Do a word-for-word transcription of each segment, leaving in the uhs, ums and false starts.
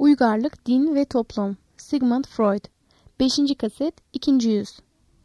Uygarlık, Din ve Toplum. Sigmund Freud. beşinci kaset, ikinci yüz.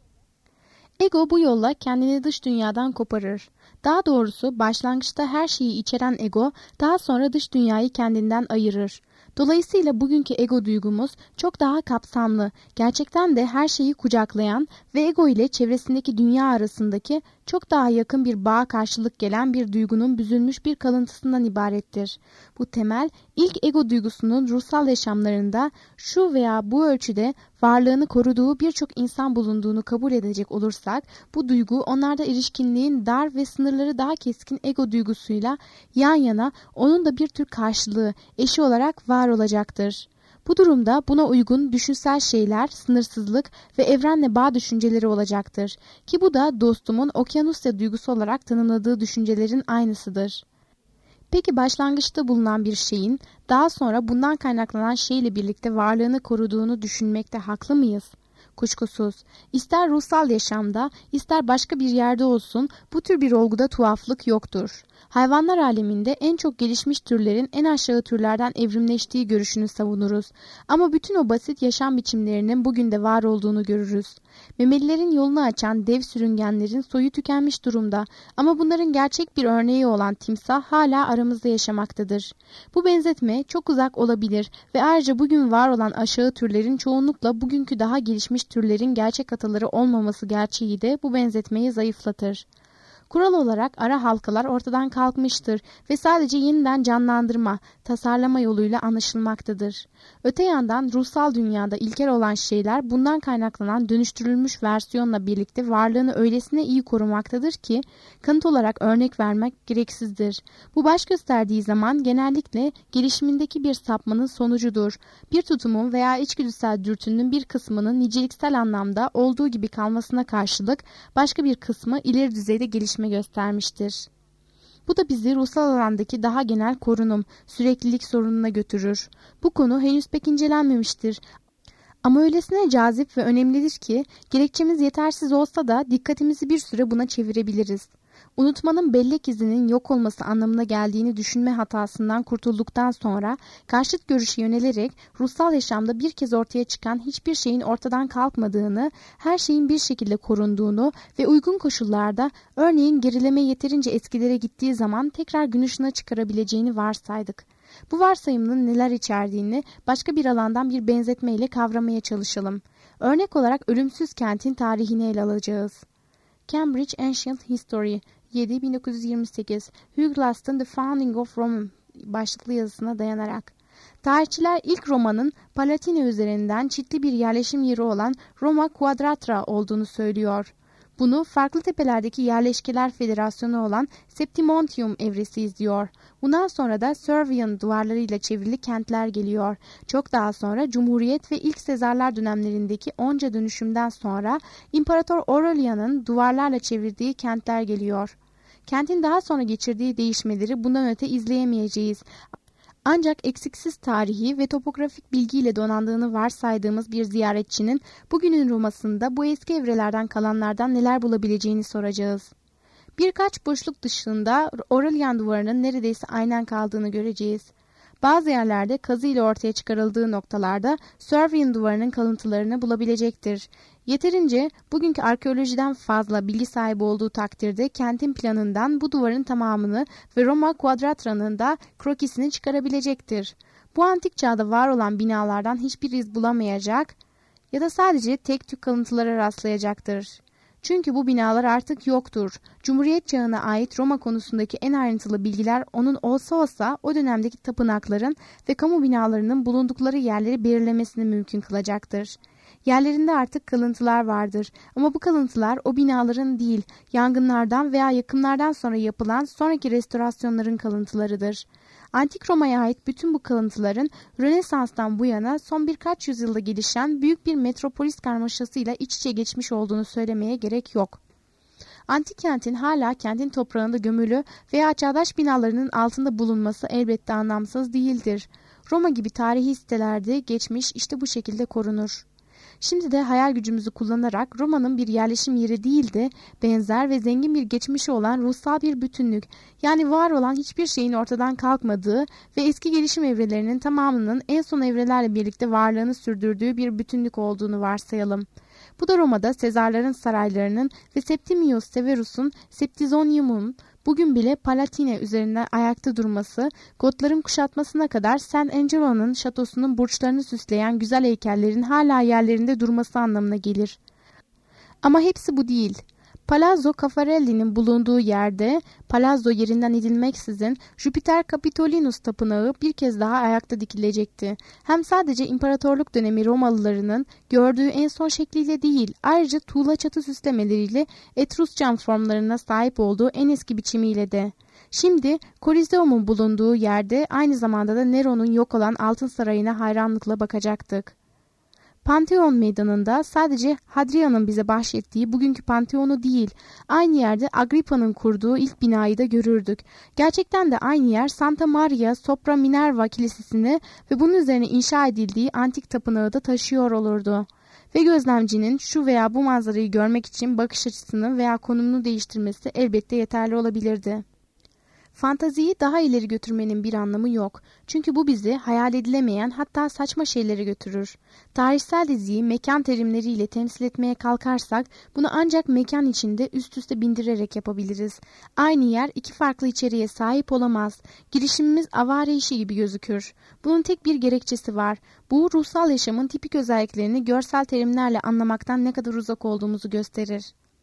Ego bu yolla kendini dış dünyadan koparır. Daha doğrusu başlangıçta her şeyi içeren ego, daha sonra dış dünyayı kendinden ayırır. Dolayısıyla bugünkü ego duygumuz çok daha kapsamlı, gerçekten de her şeyi kucaklayan ve ego ile çevresindeki dünya arasındaki çok daha yakın bir bağa karşılık gelen bir duygunun büzülmüş bir kalıntısından ibarettir. Bu temel, ilk ego duygusunun ruhsal yaşamlarında şu veya bu ölçüde varlığını koruduğu birçok insan bulunduğunu kabul edecek olursak, bu duygu onlarda erişkinliğin dar ve sınırları daha keskin ego duygusuyla yan yana onun da bir tür karşılığı, eşi olarak var olacaktır. Bu durumda buna uygun düşünsel şeyler, sınırsızlık ve evrenle bağ düşünceleri olacaktır. Ki bu da dostumun okyanusya duygusu olarak tanımladığı düşüncelerin aynısıdır. Peki başlangıçta bulunan bir şeyin daha sonra bundan kaynaklanan şeyle birlikte varlığını koruduğunu düşünmekte haklı mıyız? Kuşkusuz. İster ruhsal yaşamda, ister başka bir yerde olsun bu tür bir olguda tuhaflık yoktur. Hayvanlar aleminde en çok gelişmiş türlerin en aşağı türlerden evrimleştiği görüşünü savunuruz. Ama bütün o basit yaşam biçimlerinin bugün de var olduğunu görürüz. Memelilerin yolunu açan dev sürüngenlerin soyu tükenmiş durumda ama bunların gerçek bir örneği olan timsah hala aramızda yaşamaktadır. Bu benzetme çok uzak olabilir ve ayrıca bugün var olan aşağı türlerin çoğunlukla bugünkü daha gelişmiş türlerin gerçek ataları olmaması gerçeği de bu benzetmeyi zayıflatır. Kural olarak ara halkalar ortadan kalkmıştır ve sadece yeniden canlandırma, tasarlama yoluyla anlaşılmaktadır. Öte yandan ruhsal dünyada ilkel olan şeyler bundan kaynaklanan dönüştürülmüş versiyonla birlikte varlığını öylesine iyi korumaktadır ki kanıt olarak örnek vermek gereksizdir. Bu baş gösterdiği zaman genellikle gelişimindeki bir sapmanın sonucudur. Bir tutumun veya içgüdüsel dürtünün bir kısmının niceliksel anlamda olduğu gibi kalmasına karşılık başka bir kısmı ileri düzeyde gelişmiştir göstermiştir. Bu da bizi ruhsal alandaki daha genel korunum, süreklilik sorununa götürür. Bu konu henüz pek incelenmemiştir. Ama öylesine cazip ve önemlidir ki gerekçemiz yetersiz olsa da dikkatimizi bir süre buna çevirebiliriz. Unutmanın bellek izinin yok olması anlamına geldiğini düşünme hatasından kurtulduktan sonra karşıt görüşe yönelerek ruhsal yaşamda bir kez ortaya çıkan hiçbir şeyin ortadan kalkmadığını, her şeyin bir şekilde korunduğunu ve uygun koşullarda örneğin gerileme yeterince eskilere gittiği zaman tekrar gün ışığına çıkarabileceğini varsaydık. Bu varsayımın neler içerdiğini başka bir alandan bir benzetmeyle kavramaya çalışalım. Örnek olarak ölümsüz kentin tarihini ele alacağız. Cambridge Ancient History yedi bin dokuz yüz yirmi sekiz Hugh Glass'ın The Founding of Rome başlıklı yazısına dayanarak. Tarihçiler ilk Roma'nın Palatina üzerinden çitli bir yerleşim yeri olan Roma Quadratra olduğunu söylüyor. Bunu farklı tepelerdeki yerleşkeler federasyonu olan Septimontium evresi izliyor. Bundan sonra da Servian duvarlarıyla çevrili kentler geliyor. Çok daha sonra Cumhuriyet ve ilk Sezarlar dönemlerindeki onca dönüşümden sonra İmparator Aurelian'ın duvarlarla çevirdiği kentler geliyor. Kentin daha sonra geçirdiği değişmeleri bundan öte izleyemeyeceğiz. Ancak eksiksiz tarihi ve topografik bilgiyle donandığını varsaydığımız bir ziyaretçinin bugünün Roma'sında bu eski evrelerden kalanlardan neler bulabileceğini soracağız. Birkaç boşluk dışında Aurelian duvarının neredeyse aynen kaldığını göreceğiz. Bazı yerlerde kazı ile ortaya çıkarıldığı noktalarda Servian duvarının kalıntılarını bulabilecektir. Yeterince bugünkü arkeolojiden fazla bilgi sahibi olduğu takdirde kentin planından bu duvarın tamamını ve Roma Quadratra'nın da krokisini çıkarabilecektir. Bu antik çağda var olan binalardan hiçbir iz bulamayacak ya da sadece tek tük kalıntılara rastlayacaktır. Çünkü bu binalar artık yoktur. Cumhuriyet çağına ait Roma konusundaki en ayrıntılı bilgiler onun olsa olsa o dönemdeki tapınakların ve kamu binalarının bulundukları yerleri belirlemesini mümkün kılacaktır. Yerlerinde artık kalıntılar vardır ama bu kalıntılar o binaların değil, yangınlardan veya yakımlardan sonra yapılan sonraki restorasyonların kalıntılarıdır. Antik Roma'ya ait bütün bu kalıntıların Rönesans'tan bu yana son birkaç yüzyılda gelişen büyük bir metropolis karmaşasıyla iç içe geçmiş olduğunu söylemeye gerek yok. Antik kentin hala kentin toprağında gömülü veya çağdaş binalarının altında bulunması elbette anlamsız değildir. Roma gibi tarihi sitelerde geçmiş işte bu şekilde korunur. Şimdi de hayal gücümüzü kullanarak Roma'nın bir yerleşim yeri değil de benzer ve zengin bir geçmişi olan ruhsal bir bütünlük, yani var olan hiçbir şeyin ortadan kalkmadığı ve eski gelişim evrelerinin tamamının en son evrelerle birlikte varlığını sürdürdüğü bir bütünlük olduğunu varsayalım. Bu da Roma'da Sezarların saraylarının ve Septimius Severus'un Septizonium'un bugün bile Palatine üzerinde ayakta durması, Gotların kuşatmasına kadar San Angelo'nun şatosunun burçlarını süsleyen güzel heykellerin hala yerlerinde durması anlamına gelir. Ama hepsi bu değil. Palazzo Caffarelli'nin bulunduğu yerde, Palazzo yerinden edilmeksizin Jupiter Capitolinus tapınağı bir kez daha ayakta dikilecekti. Hem sadece imparatorluk dönemi Romalılarının gördüğü en son şekliyle değil, ayrıca tuğla çatı süslemeleriyle Etrus cam formlarına sahip olduğu en eski biçimiyle de. Şimdi Koliseum'un bulunduğu yerde aynı zamanda da Nero'nun yok olan Altın Sarayı'na hayranlıkla bakacaktık. Pantheon meydanında sadece Hadrian'ın bize bahşettiği bugünkü Pantheon'u değil, aynı yerde Agrippa'nın kurduğu ilk binayı da görürdük. Gerçekten de aynı yer Santa Maria Sopra Minerva Kilisesi'ni ve bunun üzerine inşa edildiği antik tapınağı da taşıyor olurdu. Ve gözlemcinin şu veya bu manzarayı görmek için bakış açısını veya konumunu değiştirmesi elbette yeterli olabilirdi. Fantaziyi daha ileri götürmenin bir anlamı yok. Çünkü bu bizi hayal edilemeyen, hatta saçma şeylere götürür. Tarihsel diziyi mekan terimleriyle temsil etmeye kalkarsak bunu ancak mekan içinde üst üste bindirerek yapabiliriz. Aynı yer iki farklı içeriğe sahip olamaz. Girişimimiz avare işi gibi gözükür. Bunun tek bir gerekçesi var. Bu ruhsal yaşamın tipik özelliklerini görsel terimlerle anlamaktan ne kadar uzak olduğumuzu gösterir.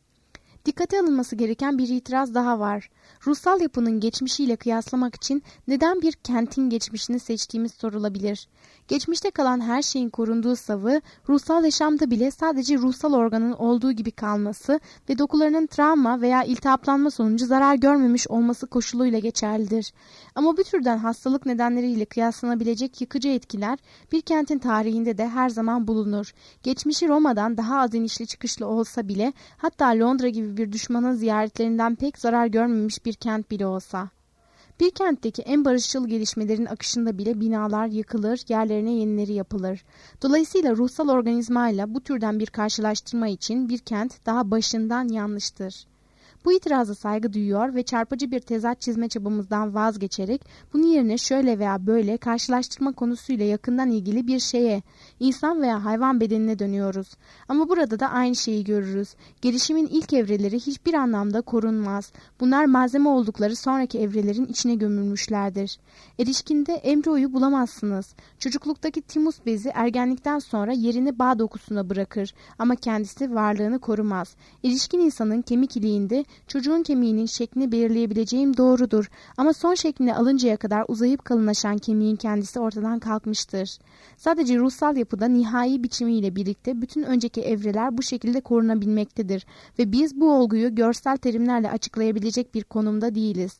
Dikkate alınması gereken bir itiraz daha var. Ruhsal yapının geçmişiyle kıyaslamak için neden bir kentin geçmişini seçtiğimiz sorulabilir. Geçmişte kalan her şeyin korunduğu savı, ruhsal yaşamda bile sadece ruhsal organın olduğu gibi kalması ve dokularının travma veya iltihaplanma sonucu zarar görmemiş olması koşuluyla geçerlidir. Ama bu türden hastalık nedenleriyle kıyaslanabilecek yıkıcı etkiler bir kentin tarihinde de her zaman bulunur. Geçmişi Roma'dan daha az inişli çıkışlı olsa bile, hatta Londra gibi bir düşmanın ziyaretlerinden pek zarar görmemiş bir kent bile olsa. Bir kentteki en barışçıl gelişmelerin akışında bile binalar yıkılır, yerlerine yenileri yapılır. Dolayısıyla ruhsal organizmayla bu türden bir karşılaştırma için bir kent daha başından yanlıştır. Bu itiraza saygı duyuyor ve çarpıcı bir tezat çizme çabamızdan vazgeçerek bunun yerine şöyle veya böyle karşılaştırma konusuyla yakından ilgili bir şeye, insan veya hayvan bedenine dönüyoruz. Ama burada da aynı şeyi görürüz. Gelişimin ilk evreleri hiçbir anlamda korunmaz. Bunlar malzeme oldukları sonraki evrelerin içine gömülmüşlerdir. Erişkinde embriyoyu bulamazsınız. Çocukluktaki timus bezi ergenlikten sonra yerini bağ dokusuna bırakır ama kendisi varlığını korumaz. Erişkin insanın kemik iliğinde çocuğun kemiğinin şeklini belirleyebileceğim doğrudur ama son şeklini alıncaya kadar uzayıp kalınlaşan kemiğin kendisi ortadan kalkmıştır. Sadece ruhsal yapıda nihai biçimiyle birlikte bütün önceki evreler bu şekilde korunabilmektedir ve biz bu olguyu görsel terimlerle açıklayabilecek bir konumda değiliz.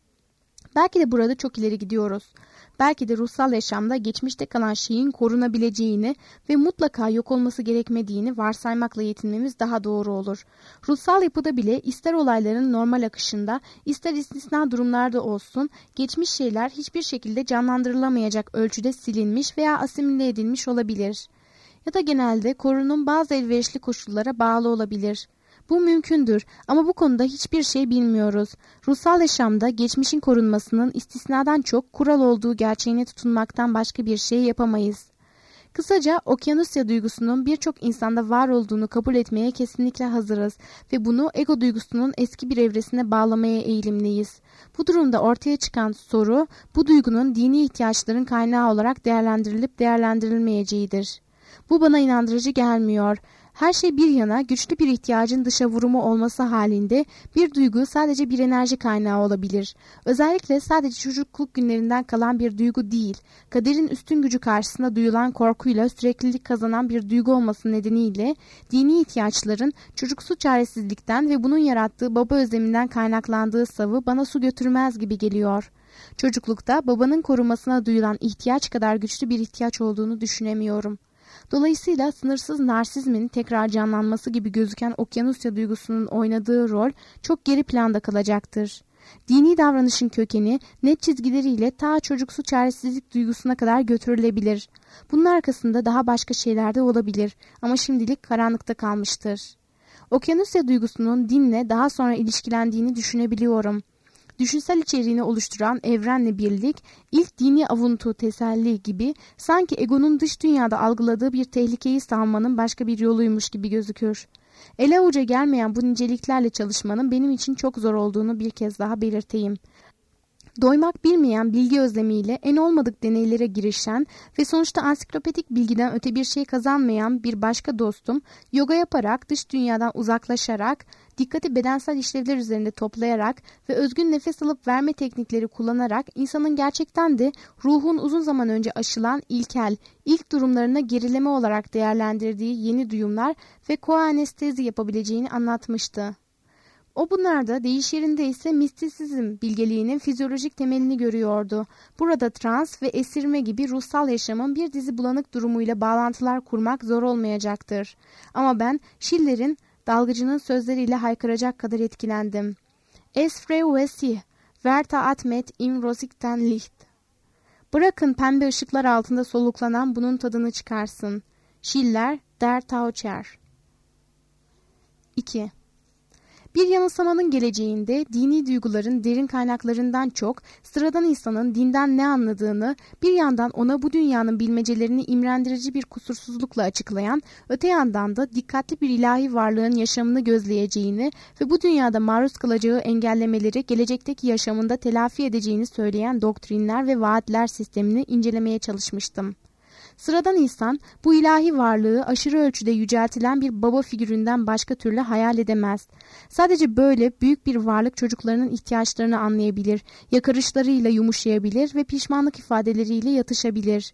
Belki de burada çok ileri gidiyoruz. Belki de ruhsal yaşamda geçmişte kalan şeyin korunabileceğini ve mutlaka yok olması gerekmediğini varsaymakla yetinmemiz daha doğru olur. Ruhsal yapıda bile ister olayların normal akışında, ister istisna durumlarda olsun, geçmiş şeyler hiçbir şekilde canlandırılamayacak ölçüde silinmiş veya asimile edilmiş olabilir. Ya da genelde korunum bazı elverişli koşullara bağlı olabilir. Bu mümkündür ama bu konuda hiçbir şey bilmiyoruz. Ruhsal yaşamda geçmişin korunmasının istisnadan çok kural olduğu gerçeğine tutunmaktan başka bir şey yapamayız. Kısaca okyanusya duygusunun birçok insanda var olduğunu kabul etmeye kesinlikle hazırız ve bunu ego duygusunun eski bir evresine bağlamaya eğilimliyiz. Bu durumda ortaya çıkan soru, bu duygunun dini ihtiyaçların kaynağı olarak değerlendirilip değerlendirilmeyeceğidir. Bu bana inandırıcı gelmiyor. Her şey bir yana güçlü bir ihtiyacın dışa vurumu olması halinde bir duygu sadece bir enerji kaynağı olabilir. Özellikle sadece çocukluk günlerinden kalan bir duygu değil, kaderin üstün gücü karşısında duyulan korkuyla süreklilik kazanan bir duygu olması nedeniyle dini ihtiyaçların çocuksu çaresizlikten ve bunun yarattığı baba özleminden kaynaklandığı savı bana su götürmez gibi geliyor. Çocuklukta babanın korumasına duyulan ihtiyaç kadar güçlü bir ihtiyaç olduğunu düşünemiyorum. Dolayısıyla sınırsız narsizmin tekrar canlanması gibi gözüken okyanusya duygusunun oynadığı rol çok geri planda kalacaktır. Dini davranışın kökeni net çizgileriyle ta çocuksu çaresizlik duygusuna kadar götürülebilir. Bunun arkasında daha başka şeyler de olabilir ama şimdilik karanlıkta kalmıştır. Okyanusya duygusunun dinle daha sonra ilişkilendiğini düşünebiliyorum. Düşünsel içeriğini oluşturan evrenle birlik, ilk dini avuntu, teselli gibi sanki egonun dış dünyada algıladığı bir tehlikeyi savunmanın başka bir yoluymuş gibi gözükür. Ele avuca gelmeyen bu niceliklerle çalışmanın benim için çok zor olduğunu bir kez daha belirteyim. Doymak bilmeyen bilgi özlemiyle en olmadık deneylere girişen ve sonuçta ansiklopedik bilgiden öte bir şey kazanmayan bir başka dostum, yoga yaparak, dış dünyadan uzaklaşarak, dikkati bedensel işlevler üzerinde toplayarak ve özgün nefes alıp verme teknikleri kullanarak insanın gerçekten de ruhun uzun zaman önce aşılan ilkel, ilk durumlarına gerileme olarak değerlendirdiği yeni duyumlar ve koanestezi yapabileceğini anlatmıştı. O bunlarda deyiş yerinde ise mistisizm bilgeliğinin fizyolojik temelini görüyordu. Burada trans ve esirme gibi ruhsal yaşamın bir dizi bulanık durumuyla bağlantılar kurmak zor olmayacaktır. Ama ben Schiller'in dalgıcının sözleriyle haykıracak kadar etkilendim. Es freu sie, werta atmet im rosigten Licht. Bırakın pembe ışıklar altında soluklanan bunun tadını çıkarsın. Schiller, Der Taucher. iki. Bir yanılsamanın geleceğinde dini duyguların derin kaynaklarından çok sıradan insanın dinden ne anladığını, bir yandan ona bu dünyanın bilmecelerini imrendirici bir kusursuzlukla açıklayan, öte yandan da dikkatli bir ilahi varlığın yaşamını gözleyeceğini ve bu dünyada maruz kalacağı engellemeleri gelecekteki yaşamında telafi edeceğini söyleyen doktrinler ve vaatler sistemini incelemeye çalışmıştım. Sıradan insan bu ilahi varlığı aşırı ölçüde yüceltilen bir baba figüründen başka türlü hayal edemez. Sadece böyle büyük bir varlık çocuklarının ihtiyaçlarını anlayabilir, yakarışlarıyla yumuşayabilir ve pişmanlık ifadeleriyle yatışabilir.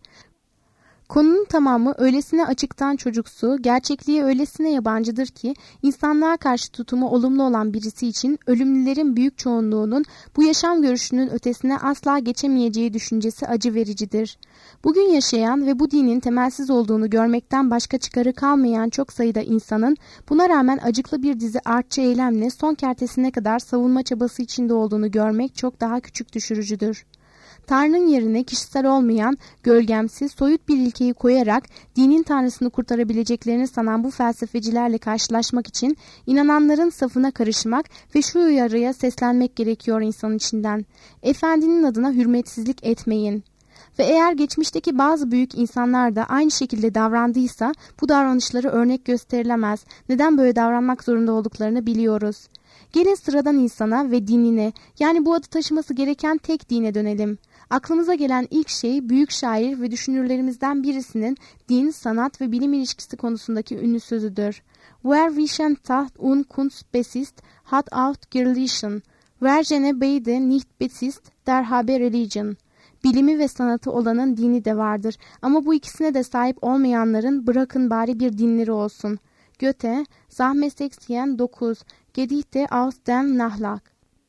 Konunun tamamı öylesine açıktan çocuksu, gerçekliğe öylesine yabancıdır ki insanlığa karşı tutumu olumlu olan birisi için ölümlülerin büyük çoğunluğunun bu yaşam görüşünün ötesine asla geçemeyeceği düşüncesi acı vericidir. Bugün yaşayan ve bu dinin temelsiz olduğunu görmekten başka çıkarı kalmayan çok sayıda insanın buna rağmen acıklı bir dizi artçı eylemle son kertesine kadar savunma çabası içinde olduğunu görmek çok daha küçük düşürücüdür. Tanrı'nın yerine kişisel olmayan, gölgemsiz, soyut bir ilkeyi koyarak dinin tanrısını kurtarabileceklerini sanan bu felsefecilerle karşılaşmak için inananların safına karışmak ve şu uyarıya seslenmek gerekiyor insan içinden. Efendinin adına hürmetsizlik etmeyin. Ve eğer geçmişteki bazı büyük insanlar da aynı şekilde davrandıysa bu davranışları örnek gösterilemez. Neden böyle davranmak zorunda olduklarını biliyoruz. Gelin sıradan insana ve dinine, yani bu adı taşıması gereken tek dine dönelim. Aklımıza gelen ilk şey büyük şair ve düşünürlerimizden birisinin din, sanat ve bilim ilişkisi konusundaki ünlü sözüdür. Wer Wissenschaft und Kunst besitzt, hat auch Religion. Wer jene beide nicht besitzt, der habe Religion. Bilimi ve sanatı olanın dini de vardır. Ama bu ikisine de sahip olmayanların bırakın bari bir dinleri olsun. Goethe, Sachmesexien dokuz, Gedichte aus dem Nachlag.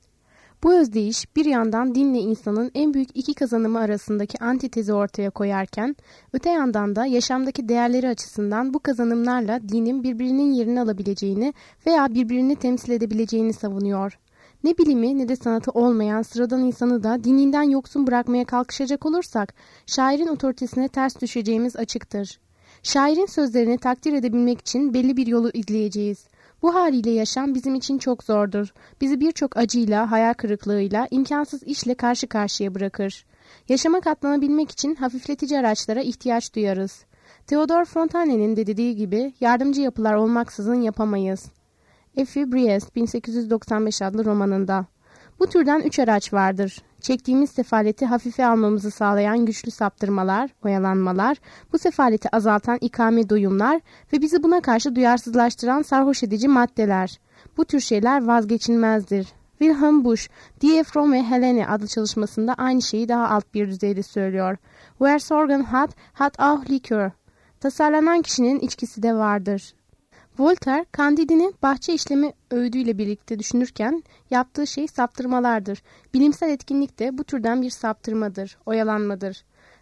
Bu özdeyiş bir yandan dinle insanın en büyük iki kazanımı arasındaki antitezi ortaya koyarken, öte yandan da yaşamdaki değerleri açısından bu kazanımlarla dinin birbirinin yerini alabileceğini veya birbirini temsil edebileceğini savunuyor. Ne bilimi ne de sanatı olmayan sıradan insanı da dininden yoksun bırakmaya kalkışacak olursak, şairin otoritesine ters düşeceğimiz açıktır. Şairin sözlerini takdir edebilmek için belli bir yolu izleyeceğiz. Bu haliyle yaşam bizim için çok zordur. Bizi birçok acıyla, hayal kırıklığıyla, imkansız işle karşı karşıya bırakır. Yaşama katlanabilmek için hafifletici araçlara ihtiyaç duyarız. Theodor Fontane'nin de dediği gibi yardımcı yapılar olmaksızın yapamayız. Effie Briest bin sekiz yüz doksan beş adlı romanında. Bu türden üç araç vardır. Çektiğimiz sefaleti hafife almamızı sağlayan güçlü saptırmalar, oyalanmalar, bu sefaleti azaltan ikame duyumlar ve bizi buna karşı duyarsızlaştıran sarhoş edici maddeler. Bu tür şeyler vazgeçilmezdir. Wilhelm Busch, Die Fromme Helene adlı çalışmasında aynı şeyi daha alt bir düzeyde söylüyor. Wer Sorgen hat, hat auch Likör. Tasarlanan kişinin içkisi de vardır. Voltaire, Candide'nin bahçe işlemi öğüdüyle birlikte düşünürken yaptığı şey saptırmalardır. Bilimsel etkinlik de bu türden bir saptırmadır, oyalanmadır.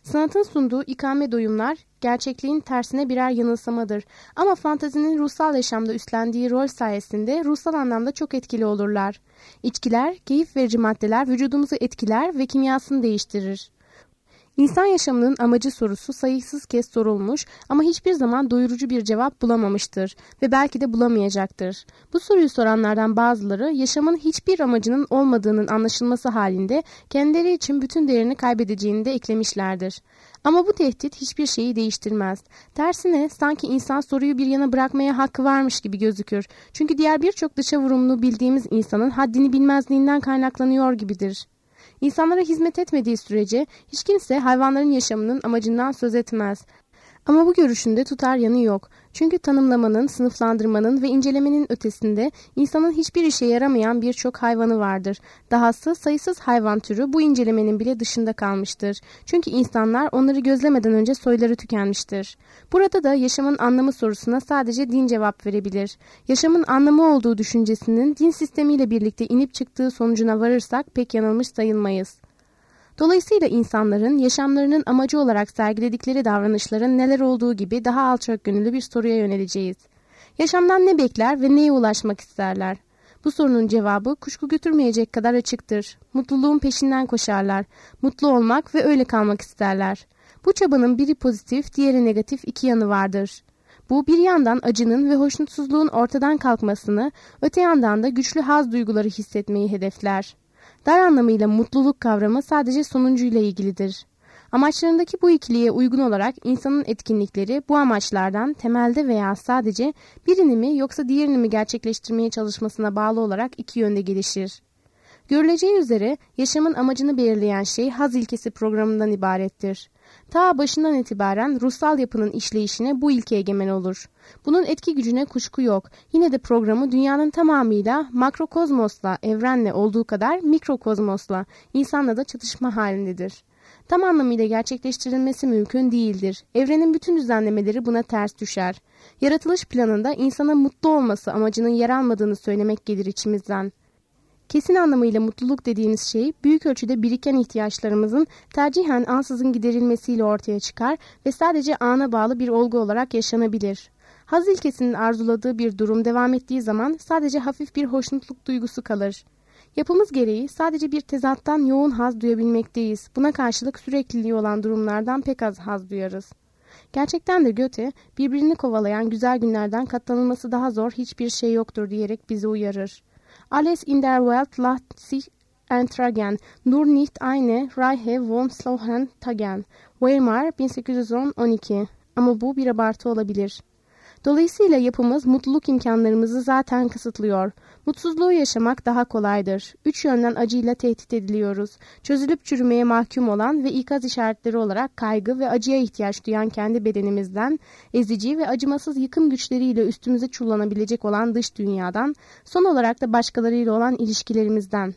Sanatın sunduğu ikame doyumlar gerçekliğin tersine birer yanılsamadır. Ama fantazinin ruhsal yaşamda üstlendiği rol sayesinde ruhsal anlamda çok etkili olurlar. İçkiler, keyif verici maddeler vücudumuzu etkiler ve kimyasını değiştirir. İnsan yaşamının amacı sorusu sayısız kez sorulmuş ama hiçbir zaman doyurucu bir cevap bulamamıştır ve belki de bulamayacaktır. Bu soruyu soranlardan bazıları yaşamın hiçbir amacının olmadığının anlaşılması halinde kendileri için bütün değerini kaybedeceğini de eklemişlerdir. Ama bu tehdit hiçbir şeyi değiştirmez. Tersine sanki insan soruyu bir yana bırakmaya hakkı varmış gibi gözükür. Çünkü diğer birçok dışa vurumlu bildiğimiz insanın haddini bilmezliğinden kaynaklanıyor gibidir. İnsanlara hizmet etmediği sürece hiç kimse hayvanların yaşamının amacından söz etmez. Ama bu görüşünde tutar yanı yok. Çünkü tanımlamanın, sınıflandırmanın ve incelemenin ötesinde insanın hiçbir işe yaramayan birçok hayvanı vardır. Dahası sayısız hayvan türü bu incelemenin bile dışında kalmıştır. Çünkü insanlar onları gözlemeden önce soyları tükenmiştir. Burada da yaşamın anlamı sorusuna sadece din cevap verebilir. Yaşamın anlamı olduğu düşüncesinin din sistemiyle birlikte inip çıktığı sonucuna varırsak pek yanılmış sayılmayız. Dolayısıyla insanların yaşamlarının amacı olarak sergiledikleri davranışların neler olduğu gibi daha alçak gönüllü bir soruya yöneleceğiz. Yaşamdan ne bekler ve neye ulaşmak isterler? Bu sorunun cevabı kuşku götürmeyecek kadar açıktır. Mutluluğun peşinden koşarlar. Mutlu olmak ve öyle kalmak isterler. Bu çabanın biri pozitif, diğeri negatif iki yanı vardır. Bu bir yandan acının ve hoşnutsuzluğun ortadan kalkmasını, öte yandan da güçlü haz duyguları hissetmeyi hedefler. Dar anlamıyla mutluluk kavramı sadece sonuncuyla ilgilidir. Amaçlarındaki bu ikiliye uygun olarak insanın etkinlikleri bu amaçlardan temelde veya sadece birini mi yoksa diğerini mi gerçekleştirmeye çalışmasına bağlı olarak iki yönde gelişir. Görüleceği üzere yaşamın amacını belirleyen şey haz ilkesi programından ibarettir. Ta başından itibaren ruhsal yapının işleyişine bu ilke egemen olur. Bunun etki gücüne kuşku yok. Yine de programı dünyanın tamamıyla makrokozmosla, evrenle olduğu kadar mikrokozmosla, insanla da çatışma halindedir. Tam anlamıyla gerçekleştirilmesi mümkün değildir. Evrenin bütün düzenlemeleri buna ters düşer. Yaratılış planında insana mutlu olması amacının yer almadığını söylemek gelir içimizden. Kesin anlamıyla mutluluk dediğimiz şey büyük ölçüde biriken ihtiyaçlarımızın tercihen ansızın giderilmesiyle ortaya çıkar ve sadece ana bağlı bir olgu olarak yaşanabilir. Haz ilkesinin arzuladığı bir durum devam ettiği zaman sadece hafif bir hoşnutluk duygusu kalır. Yapımız gereği sadece bir tezattan yoğun haz duyabilmekteyiz. Buna karşılık sürekliliği olan durumlardan pek az haz duyarız. Gerçekten de Goethe, birbirini kovalayan güzel günlerden katlanılması daha zor hiçbir şey yoktur diyerek bizi uyarır. Alles in der Welt lässt sich ertragen, nur nicht eine Reihe von solchen Tagen. Weimar bin sekiz yüz on on iki. Ama bu bir abartı olabilir. Dolayısıyla yapımız mutluluk imkanlarımızı zaten kısıtlıyor. Mutsuzluğu yaşamak daha kolaydır. Üç yönden acıyla tehdit ediliyoruz. Çözülüp çürümeye mahkum olan ve ikaz işaretleri olarak kaygı ve acıya ihtiyaç duyan kendi bedenimizden, ezici ve acımasız yıkım güçleriyle üstümüze çullanabilecek olan dış dünyadan, son olarak da başkalarıyla olan ilişkilerimizden.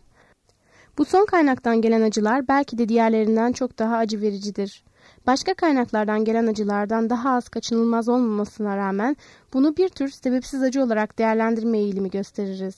Bu son kaynaktan gelen acılar belki de diğerlerinden çok daha acı vericidir. Başka kaynaklardan gelen acılardan daha az kaçınılmaz olmamasına rağmen bunu bir tür sebepsiz acı olarak değerlendirme eğilimi gösteririz.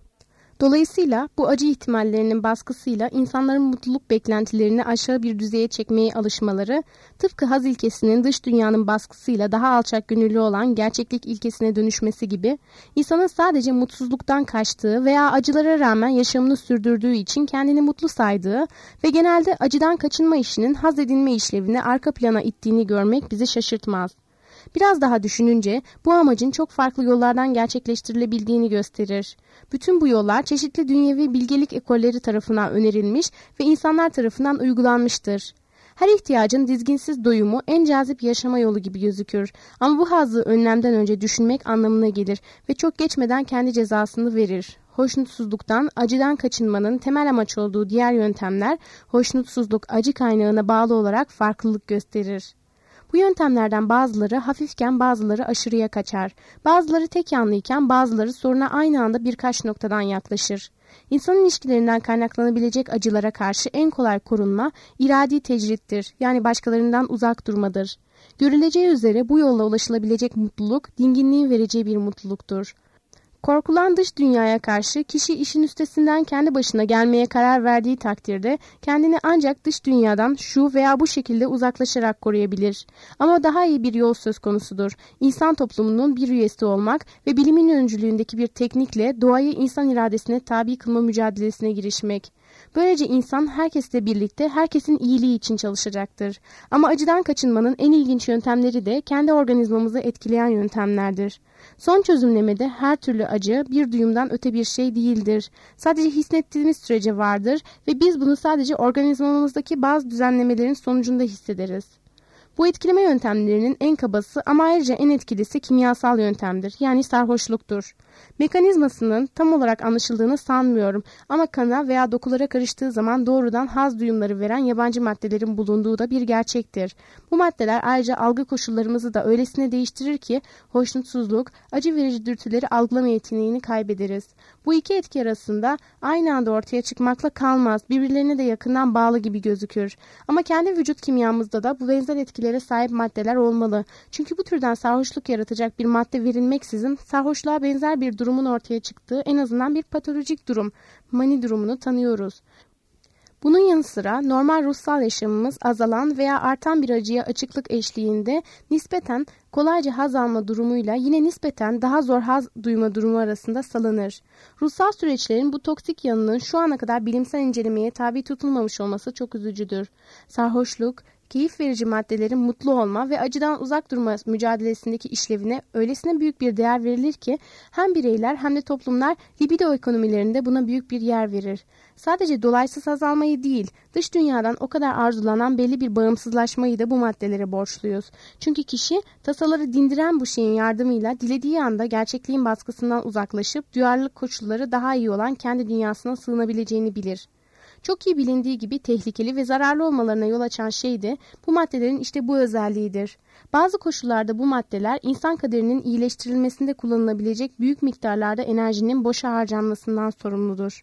Dolayısıyla bu acı ihtimallerinin baskısıyla insanların mutluluk beklentilerini aşağı bir düzeye çekmeye alışmaları, tıpkı haz ilkesinin dış dünyanın baskısıyla daha alçak gönüllü olan gerçeklik ilkesine dönüşmesi gibi, insanın sadece mutsuzluktan kaçtığı veya acılara rağmen yaşamını sürdürdüğü için kendini mutlu saydığı ve genelde acıdan kaçınma işinin haz edinme işlevini arka plana ittiğini görmek bizi şaşırtmaz. Biraz daha düşününce bu amacın çok farklı yollardan gerçekleştirilebildiğini gösterir. Bütün bu yollar çeşitli dünyevi bilgelik ekolleri tarafından önerilmiş ve insanlar tarafından uygulanmıştır. Her ihtiyacın dizginsiz doyumu en cazip yaşama yolu gibi gözükür. Ama bu hazzı önlemden önce düşünmek anlamına gelir ve çok geçmeden kendi cezasını verir. Hoşnutsuzluktan, acıdan kaçınmanın temel amaç olduğu diğer yöntemler, hoşnutsuzluk acı kaynağına bağlı olarak farklılık gösterir. Bu yöntemlerden bazıları hafifken bazıları aşırıya kaçar. Bazıları tek yanlıyken bazıları soruna aynı anda birkaç noktadan yaklaşır. İnsan ilişkilerinden kaynaklanabilecek acılara karşı en kolay korunma iradi tecrittir, yani başkalarından uzak durmadır. Görüleceği üzere bu yolla ulaşılabilecek mutluluk dinginliğin vereceği bir mutluluktur. Korkulan dış dünyaya karşı kişi işin üstesinden kendi başına gelmeye karar verdiği takdirde kendini ancak dış dünyadan şu veya bu şekilde uzaklaşarak koruyabilir. Ama daha iyi bir yol söz konusudur. İnsan toplumunun bir üyesi olmak ve bilimin öncülüğündeki bir teknikle doğayı insan iradesine tabi kılma mücadelesine girişmek. Böylece insan herkesle birlikte herkesin iyiliği için çalışacaktır. Ama acıdan kaçınmanın en ilginç yöntemleri de kendi organizmamızı etkileyen yöntemlerdir. Son çözümlemede her türlü acı bir duyumdan öte bir şey değildir. Sadece hissettiğimiz sürece vardır ve biz bunu sadece organizmamızdaki bazı düzenlemelerin sonucunda hissederiz. Bu etkileme yöntemlerinin en kabası ama ayrıca en etkilisi kimyasal yöntemdir. Yani sarhoşluktur. Mekanizmasının tam olarak anlaşıldığını sanmıyorum ama kana veya dokulara karıştığı zaman doğrudan haz duyumları veren yabancı maddelerin bulunduğu da bir gerçektir. Bu maddeler ayrıca algı koşullarımızı da öylesine değiştirir ki hoşnutsuzluk, acı verici dürtüleri algılama yeteneğini kaybederiz. Bu iki etki arasında aynı anda ortaya çıkmakla kalmaz, birbirlerine de yakından bağlı gibi gözükür. Ama kendi vücut kimyamızda da bu benzer etkilere sahip maddeler olmalı. Çünkü bu türden sarhoşluk yaratacak bir madde verilmeksizin sarhoşluğa benzer bir durumun ortaya çıktığı en azından bir patolojik durum, mani durumunu tanıyoruz. Bunun yanı sıra normal ruhsal yaşamımız azalan veya artan bir acıya açıklık eşliğinde nispeten kolayca haz alma durumuyla yine nispeten daha zor haz duyma durumu arasında salınır. Ruhsal süreçlerin bu toksik yanının şu ana kadar bilimsel incelemeye tabi tutulmamış olması çok üzücüdür. Sarhoşluk, keyif verici maddelerin mutlu olma ve acıdan uzak durma mücadelesindeki işlevine öylesine büyük bir değer verilir ki hem bireyler hem de toplumlar libido ekonomilerinde buna büyük bir yer verir. Sadece dolaysız haz almayı değil, dış dünyadan o kadar arzulanan belli bir bağımsızlaşmayı da bu maddelere borçluyuz. Çünkü kişi tasaları dindiren bu şeyin yardımıyla dilediği anda gerçekliğin baskısından uzaklaşıp duyarlılık koşulları daha iyi olan kendi dünyasına sığınabileceğini bilir. Çok iyi bilindiği gibi tehlikeli ve zararlı olmalarına yol açan şey de bu maddelerin işte bu özelliğidir. Bazı koşullarda bu maddeler insan kaderinin iyileştirilmesinde kullanılabilecek büyük miktarlarda enerjinin boşa harcanmasından sorumludur.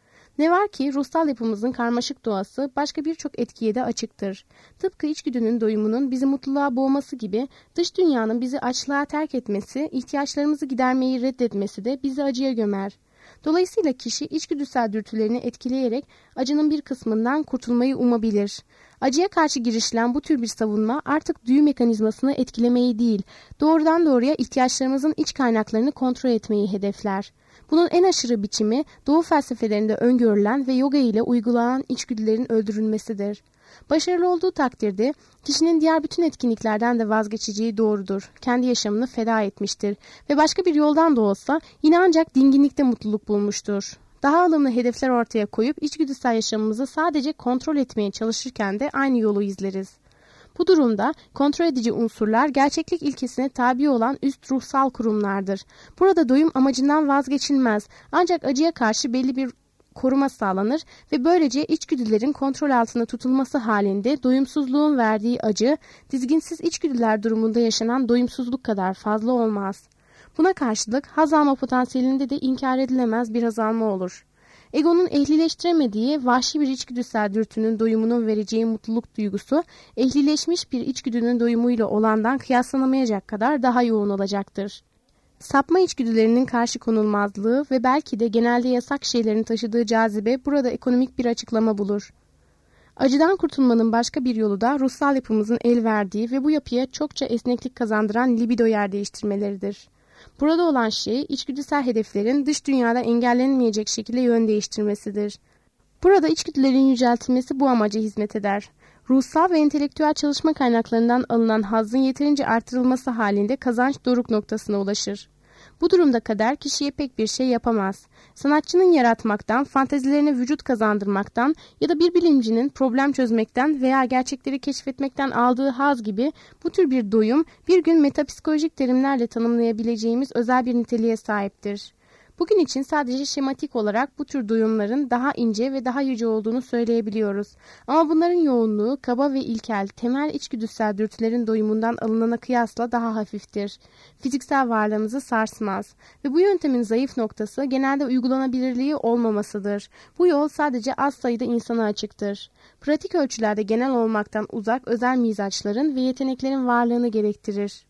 Ne var ki ruhsal yapımızın karmaşık doğası başka birçok etkiye de açıktır. Tıpkı içgüdünün doyumunun bizi mutluluğa boğması gibi dış dünyanın bizi açlığa terk etmesi, ihtiyaçlarımızı gidermeyi reddetmesi de bizi acıya gömer. Dolayısıyla kişi içgüdüsel dürtülerini etkileyerek acının bir kısmından kurtulmayı umabilir. Acıya karşı girişilen bu tür bir savunma artık duyu mekanizmasını etkilemeyi değil, doğrudan doğruya ihtiyaçlarımızın iç kaynaklarını kontrol etmeyi hedefler. Bunun en aşırı biçimi Doğu felsefelerinde öngörülen ve yoga ile uygulanan içgüdülerin öldürülmesidir. Başarılı olduğu takdirde kişinin diğer bütün etkinliklerden de vazgeçeceği doğrudur. Kendi yaşamını feda etmiştir ve başka bir yoldan da olsa yine ancak dinginlikte mutluluk bulmuştur. Daha alımlı hedefler ortaya koyup içgüdüsel yaşamımızı sadece kontrol etmeye çalışırken de aynı yolu izleriz. Bu durumda kontrol edici unsurlar gerçeklik ilkesine tabi olan üst ruhsal kurumlardır. Burada doyum amacından vazgeçilmez ancak acıya karşı belli bir koruma sağlanır ve böylece içgüdülerin kontrol altında tutulması halinde doyumsuzluğun verdiği acı, dizginsiz içgüdüler durumunda yaşanan doyumsuzluk kadar fazla olmaz. Buna karşılık haz alma potansiyelinde de inkar edilemez bir azalma olur. Egonun ehlileştiremediği vahşi bir içgüdüsel dürtünün doyumunun vereceği mutluluk duygusu, ehlileşmiş bir içgüdünün doyumuyla olandan kıyaslanamayacak kadar daha yoğun olacaktır. Sapma içgüdülerinin karşı konulmazlığı ve belki de genelde yasak şeylerin taşıdığı cazibe burada ekonomik bir açıklama bulur. Acıdan kurtulmanın başka bir yolu da ruhsal yapımızın el verdiği ve bu yapıya çokça esneklik kazandıran libido yer değiştirmeleridir. Burada olan şey içgüdüsel hedeflerin dış dünyada engellenmeyecek şekilde yön değiştirmesidir. Burada içgüdülerin yüceltilmesi bu amaca hizmet eder. Ruhsal ve entelektüel çalışma kaynaklarından alınan hazzın yeterince artırılması halinde kazanç doruk noktasına ulaşır. Bu durumda kader kişiye pek bir şey yapamaz. Sanatçının yaratmaktan, fantezilerine vücut kazandırmaktan ya da bir bilimcinin problem çözmekten veya gerçekleri keşfetmekten aldığı haz gibi bu tür bir doyum bir gün metapsikolojik terimlerle tanımlayabileceğimiz özel bir niteliğe sahiptir. Bugün için sadece şematik olarak bu tür duyumların daha ince ve daha yüce olduğunu söyleyebiliyoruz. Ama bunların yoğunluğu kaba ve ilkel, temel içgüdüsel dürtülerin doyumundan alınana kıyasla daha hafiftir. Fiziksel varlığımızı sarsmaz ve bu yöntemin zayıf noktası genelde uygulanabilirliği olmamasıdır. Bu yol sadece az sayıda insana açıktır. Pratik ölçülerde genel olmaktan uzak özel mizaçların ve yeteneklerin varlığını gerektirir.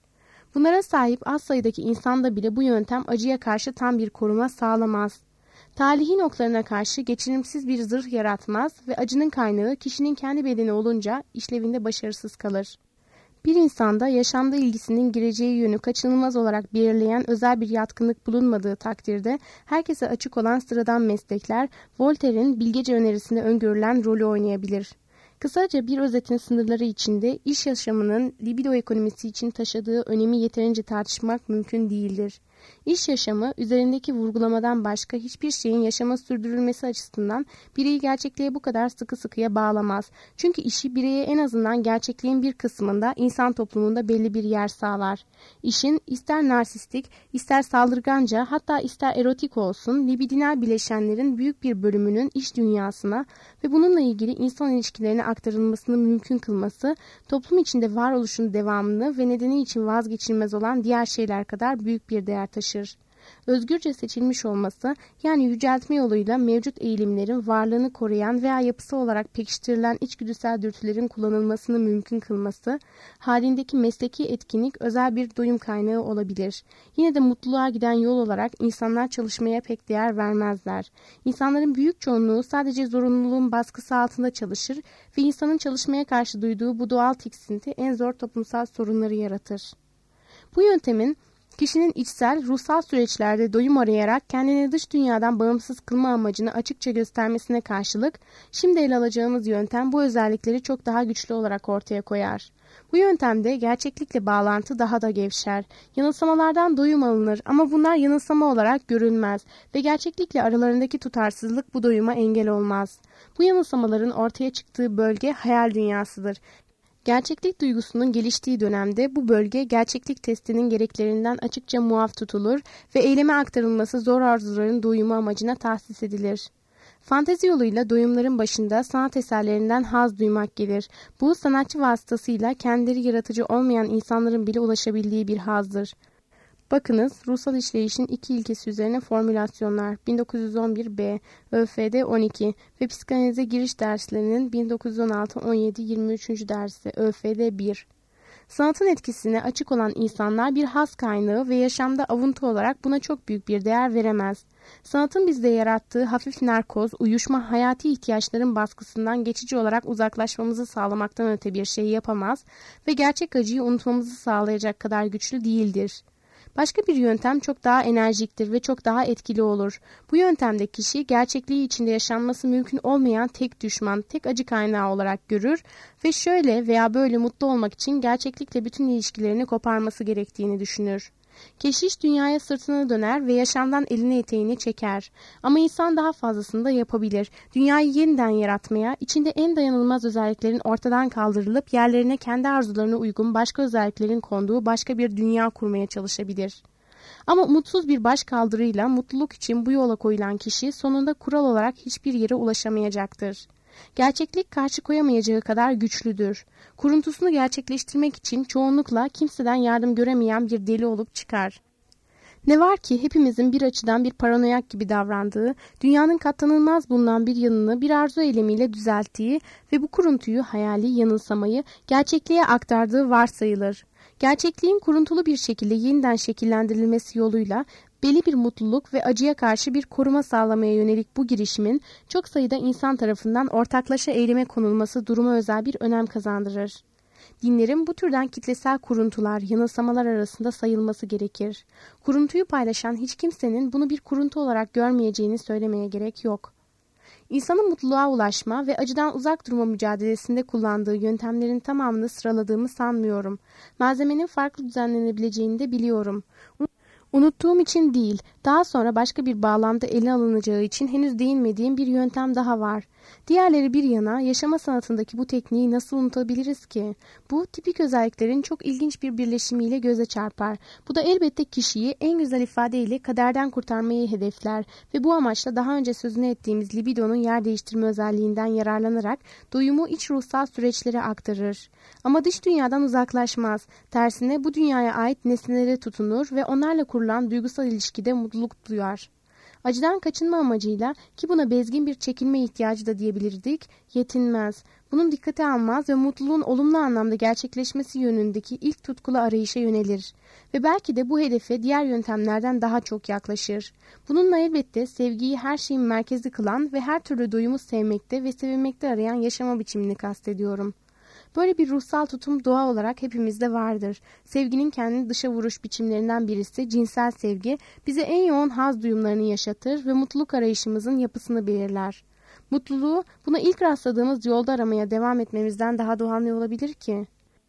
Bunlara sahip az sayıdaki insanda bile bu yöntem acıya karşı tam bir koruma sağlamaz. Talihin oklarına karşı geçirimsiz bir zırh yaratmaz ve acının kaynağı kişinin kendi bedeni olunca işlevinde başarısız kalır. Bir insanda yaşamda ilgisinin gireceği yönü kaçınılmaz olarak belirleyen özel bir yatkınlık bulunmadığı takdirde herkese açık olan sıradan meslekler Voltaire'in bilgece önerisinde öngörülen rolü oynayabilir. Kısaca bir özetin sınırları içinde iş yaşamının libido ekonomisi için taşıdığı önemi yeterince tartışmak mümkün değildir. İş yaşamı üzerindeki vurgulamadan başka hiçbir şeyin yaşama sürdürülmesi açısından bireyi gerçekliğe bu kadar sıkı sıkıya bağlamaz. Çünkü işi bireye en azından gerçekliğin bir kısmında insan toplumunda belli bir yer sağlar. İşin ister narsistik, ister saldırganca, hatta ister erotik olsun libidinal bileşenlerin büyük bir bölümünün iş dünyasına ve bununla ilgili insan ilişkilerine aktarılmasını mümkün kılması, toplum içinde varoluşun devamını ve nedeni için vazgeçilmez olan diğer şeyler kadar büyük bir değer taşır. Özgürce seçilmiş olması, yani yüceltme yoluyla mevcut eğilimlerin varlığını koruyan veya yapısı olarak pekiştirilen içgüdüsel dürtülerin kullanılmasını mümkün kılması, halindeki mesleki etkinlik özel bir doyum kaynağı olabilir. Yine de mutluluğa giden yol olarak insanlar çalışmaya pek değer vermezler. İnsanların büyük çoğunluğu sadece zorunluluğun baskısı altında çalışır ve insanın çalışmaya karşı duyduğu bu doğal tiksinti en zor toplumsal sorunları yaratır. Bu yöntemin kişinin içsel, ruhsal süreçlerde doyum arayarak kendini dış dünyadan bağımsız kılma amacını açıkça göstermesine karşılık, şimdi ele alacağımız yöntem bu özellikleri çok daha güçlü olarak ortaya koyar. Bu yöntemde gerçeklikle bağlantı daha da gevşer. Yanılsamalardan doyum alınır ama bunlar yanılsama olarak görülmez ve gerçeklikle aralarındaki tutarsızlık bu doyuma engel olmaz. Bu yanılsamaların ortaya çıktığı bölge hayal dünyasıdır. Gerçeklik duygusunun geliştiği dönemde bu bölge gerçeklik testinin gereklerinden açıkça muaf tutulur ve eyleme aktarılması zor arzuların doyumu amacına tahsis edilir. Fantezi yoluyla doyumların başında sanat eserlerinden haz duymak gelir. Bu sanatçı vasıtasıyla kendileri yaratıcı olmayan insanların bile ulaşabildiği bir hazdır. Bakınız, ruhsal işleyişin iki ilkesi üzerine formülasyonlar bin dokuz yüz on bir B, ÖFD on iki ve psikanalize giriş derslerinin bin dokuz yüz on altı on yedi yirmi üç. dersi ÖFD bir. Sanatın etkisine açık olan insanlar bir haz kaynağı ve yaşamda avuntu olarak buna çok büyük bir değer veremez. Sanatın bizde yarattığı hafif narkoz, uyuşma, hayati ihtiyaçların baskısından geçici olarak uzaklaşmamızı sağlamaktan öte bir şey yapamaz ve gerçek acıyı unutmamızı sağlayacak kadar güçlü değildir. Başka bir yöntem çok daha enerjiktir ve çok daha etkili olur. Bu yöntemde kişi gerçekliği içinde yaşanması mümkün olmayan tek düşman, tek acı kaynağı olarak görür ve şöyle veya böyle mutlu olmak için gerçeklikle bütün ilişkilerini koparması gerektiğini düşünür. Keşiş dünyaya sırtını döner ve yaşamdan elini eteğini çeker. Ama insan daha fazlasını da yapabilir. Dünyayı yeniden yaratmaya, içinde en dayanılmaz özelliklerin ortadan kaldırılıp yerlerine kendi arzularına uygun başka özelliklerin konduğu başka bir dünya kurmaya çalışabilir. Ama umutsuz bir başkaldırıyla mutluluk için bu yola koyulan kişi sonunda kural olarak hiçbir yere ulaşamayacaktır. Gerçeklik karşı koyamayacağı kadar güçlüdür. Kuruntusunu gerçekleştirmek için çoğunlukla kimseden yardım göremeyen bir deli olup çıkar. Ne var ki hepimizin bir açıdan bir paranoyak gibi davrandığı, dünyanın katlanılmaz bulunan bir yanını bir arzu eylemiyle düzelttiği ve bu kuruntuyu, hayali, yanılsamayı gerçekliğe aktardığı varsayılır. Gerçekliğin kuruntulu bir şekilde yeniden şekillendirilmesi yoluyla belli bir mutluluk ve acıya karşı bir koruma sağlamaya yönelik bu girişimin çok sayıda insan tarafından ortaklaşa eyleme konulması duruma özel bir önem kazandırır. Dinlerin bu türden kitlesel kuruntular, yanılsamalar arasında sayılması gerekir. Kuruntuyu paylaşan hiç kimsenin bunu bir kuruntu olarak görmeyeceğini söylemeye gerek yok. İnsanın mutluluğa ulaşma ve acıdan uzak durma mücadelesinde kullandığı yöntemlerin tamamını sıraladığımı sanmıyorum. Malzemenin farklı düzenlenebileceğini de biliyorum. Unuttuğum için değil, daha sonra başka bir bağlamda ele alınacağı için henüz değinmediğim bir yöntem daha var. Diğerleri bir yana, yaşama sanatındaki bu tekniği nasıl unutabiliriz ki? Bu, tipik özelliklerin çok ilginç bir birleşimiyle göze çarpar. Bu da elbette kişiyi en güzel ifadeyle kaderden kurtarmayı hedefler ve bu amaçla daha önce sözünü ettiğimiz libidonun yer değiştirme özelliğinden yararlanarak doyumu iç ruhsal süreçlere aktarır. Ama dış dünyadan uzaklaşmaz. Tersine bu dünyaya ait nesnelere tutunur ve onlarla kurulan duygusal ilişkide mutluluk duyar. Acıdan kaçınma amacıyla, ki buna bezgin bir çekilme ihtiyacı da diyebilirdik, yetinmez. Bunun dikkate almaz ve mutluluğun olumlu anlamda gerçekleşmesi yönündeki ilk tutkulu arayışa yönelir. Ve belki de bu hedefe diğer yöntemlerden daha çok yaklaşır. Bununla elbette sevgiyi her şeyin merkezi kılan ve her türlü doyumu sevmekte ve sevilmekte arayan yaşama biçimini kastediyorum. Böyle bir ruhsal tutum doğal olarak hepimizde vardır. Sevginin kendini dışa vuruş biçimlerinden birisi cinsel sevgi, bize en yoğun haz duyumlarını yaşatır ve mutluluk arayışımızın yapısını belirler. Mutluluğu buna ilk rastladığımız yolda aramaya devam etmemizden daha doğal ne olabilir ki?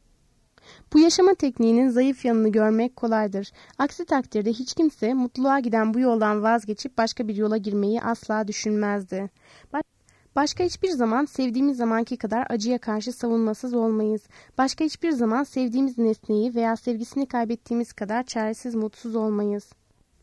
Bu yaşama tekniğinin zayıf yanını görmek kolaydır. Aksi takdirde hiç kimse mutluluğa giden bu yoldan vazgeçip başka bir yola girmeyi asla düşünmezdi. Başka hiçbir zaman sevdiğimiz zamanki kadar acıya karşı savunmasız olmayız. Başka hiçbir zaman sevdiğimiz nesneyi veya sevgisini kaybettiğimiz kadar çaresiz mutsuz olmayız.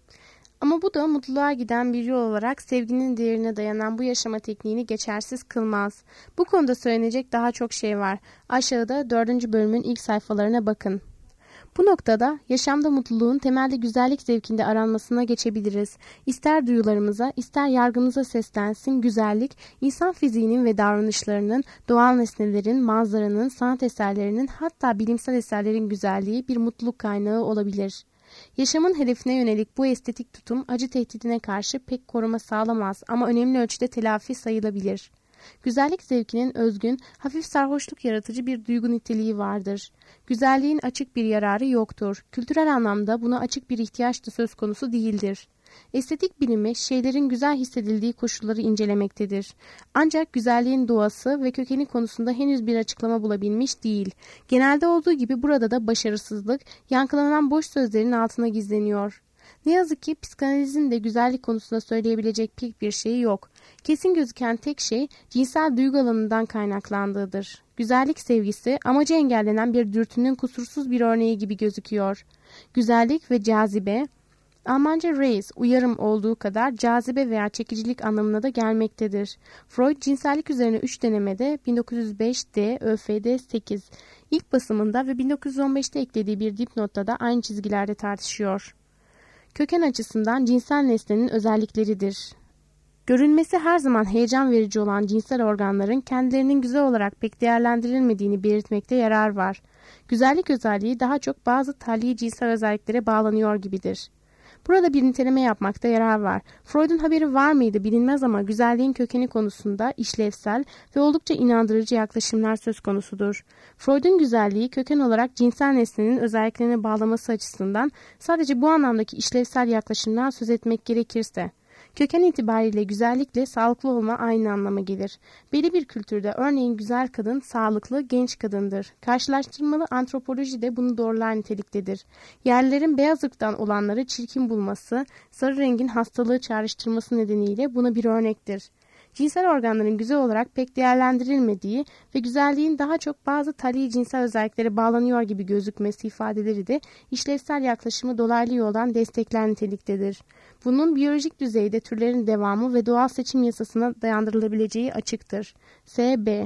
Ama bu da mutluluğa giden bir yol olarak sevginin değerine dayanan bu yaşama tekniğini geçersiz kılmaz. Bu konuda söylenecek daha çok şey var. Aşağıda dördüncü bölümün ilk sayfalarına bakın. Bu noktada yaşamda mutluluğun temelde güzellik zevkinde aranmasına geçebiliriz. İster duyularımıza, ister yargımıza seslensin güzellik, insan fiziğinin ve davranışlarının, doğal nesnelerin, manzaranın, sanat eserlerinin, hatta bilimsel eserlerin güzelliği bir mutluluk kaynağı olabilir. Yaşamın hedefine yönelik bu estetik tutum acı tehdidine karşı pek koruma sağlamaz ama önemli ölçüde telafi sayılabilir. Güzellik zevkinin özgün, hafif sarhoşluk yaratıcı bir duygu niteliği vardır. Güzelliğin açık bir yararı yoktur. Kültürel anlamda buna açık bir ihtiyaç da söz konusu değildir. Estetik bilimi şeylerin güzel hissedildiği koşulları incelemektedir. Ancak güzelliğin doğası ve kökeni konusunda henüz bir açıklama bulabilmiş değil. Genelde olduğu gibi burada da başarısızlık, yankılanan boş sözlerin altına gizleniyor. Ne yazık ki psikanalizin de güzellik konusunda söyleyebilecek pek bir şey yok. Kesin gözüken tek şey cinsel duygu alanından kaynaklandığıdır. Güzellik sevgisi amacı engellenen bir dürtünün kusursuz bir örneği gibi gözüküyor. Güzellik ve cazibe, Almanca Reiz, uyarım olduğu kadar cazibe veya çekicilik anlamına da gelmektedir. Freud cinsellik üzerine üç denemede bin dokuz yüz beş D, Ö F D sekiz ilk basımında ve bin dokuz yüz on beşte eklediği bir dipnotta da aynı çizgilerde tartışıyor. Köken açısından cinsel nesnenin özellikleridir. Görünmesi her zaman heyecan verici olan cinsel organların kendilerinin güzel olarak pek değerlendirilmediğini belirtmekte yarar var. Güzellik özelliği daha çok bazı talih cinsel özelliklere bağlanıyor gibidir. Burada bir niteleme yapmakta yarar var. Freud'un haberi var mıydı bilinmez ama güzelliğin kökeni konusunda işlevsel ve oldukça inandırıcı yaklaşımlar söz konusudur. Freud'un güzelliği köken olarak cinsel nesnenin özelliklerine bağlaması açısından sadece bu anlamdaki işlevsel yaklaşımdan söz etmek gerekirse, köken itibariyle güzellikle sağlıklı olma aynı anlama gelir. Belli bir kültürde örneğin güzel kadın sağlıklı genç kadındır. Karşılaştırmalı antropoloji de bunu doğrular niteliktedir. Yerlilerin beyaz ırktan olanları çirkin bulması, sarı rengin hastalığı çağrıştırması nedeniyle buna bir örnektir. Cinsel organların güzel olarak pek değerlendirilmediği ve güzelliğin daha çok bazı talih cinsel özelliklere bağlanıyor gibi gözükmesi ifadeleri de işlevsel yaklaşımı dolaylı yoldan destekler niteliktedir. Bunun biyolojik düzeyde türlerin devamı ve doğal seçim yasasına dayandırılabileceği açıktır. S B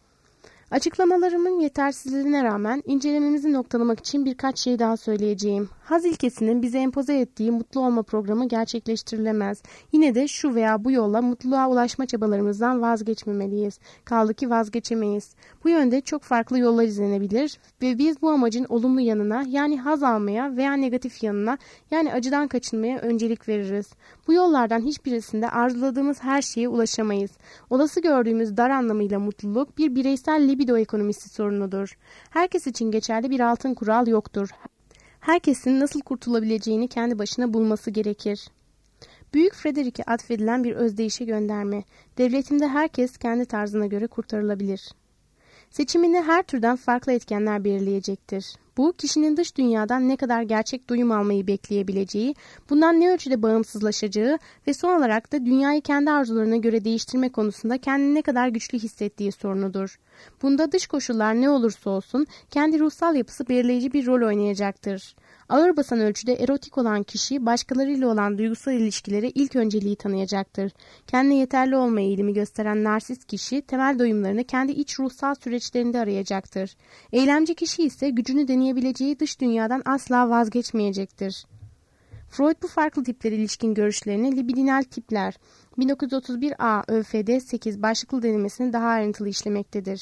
Açıklamalarımın yetersizliğine rağmen incelememizi noktalamak için birkaç şey daha söyleyeceğim. Haz ilkesinin bize empoze ettiği mutlu olma programı gerçekleştirilemez. Yine de şu veya bu yolla mutluluğa ulaşma çabalarımızdan vazgeçmemeliyiz. Kaldı ki vazgeçemeyiz. Bu yönde çok farklı yollar izlenebilir ve biz bu amacın olumlu yanına yani haz almaya veya negatif yanına yani acıdan kaçınmaya öncelik veririz. Bu yollardan hiçbirisinde arzuladığımız her şeye ulaşamayız. Olası gördüğümüz dar anlamıyla mutluluk bir bireysel libido ekonomisi sorunudur. Herkes için geçerli bir altın kural yoktur. Herkesin nasıl kurtulabileceğini kendi başına bulması gerekir. Büyük Frederick'e atfedilen bir özdeyişe gönderme. Devletimde herkes kendi tarzına göre kurtarılabilir. Seçimini her türden farklı etkenler belirleyecektir. Bu, kişinin dış dünyadan ne kadar gerçek duyum almayı bekleyebileceği, bundan ne ölçüde bağımsızlaşacağı ve son olarak da dünyayı kendi arzularına göre değiştirme konusunda kendini ne kadar güçlü hissettiği sorunudur. Bunda dış koşullar ne olursa olsun kendi ruhsal yapısı belirleyici bir rol oynayacaktır. Ağır basan ölçüde erotik olan kişi başkalarıyla olan duygusal ilişkilere ilk önceliği tanıyacaktır. Kendine yeterli olma eğilimi gösteren narsist kişi temel doyumlarını kendi iç ruhsal süreçlerinde arayacaktır. Eylemci kişi ise gücünü deneyebileceği dış dünyadan asla vazgeçmeyecektir. Freud bu farklı tiplere ilişkin görüşlerini libidinal tipler bin dokuz yüz otuz bir A Ö F D sekiz başlıklı denemesini daha ayrıntılı işlemektedir.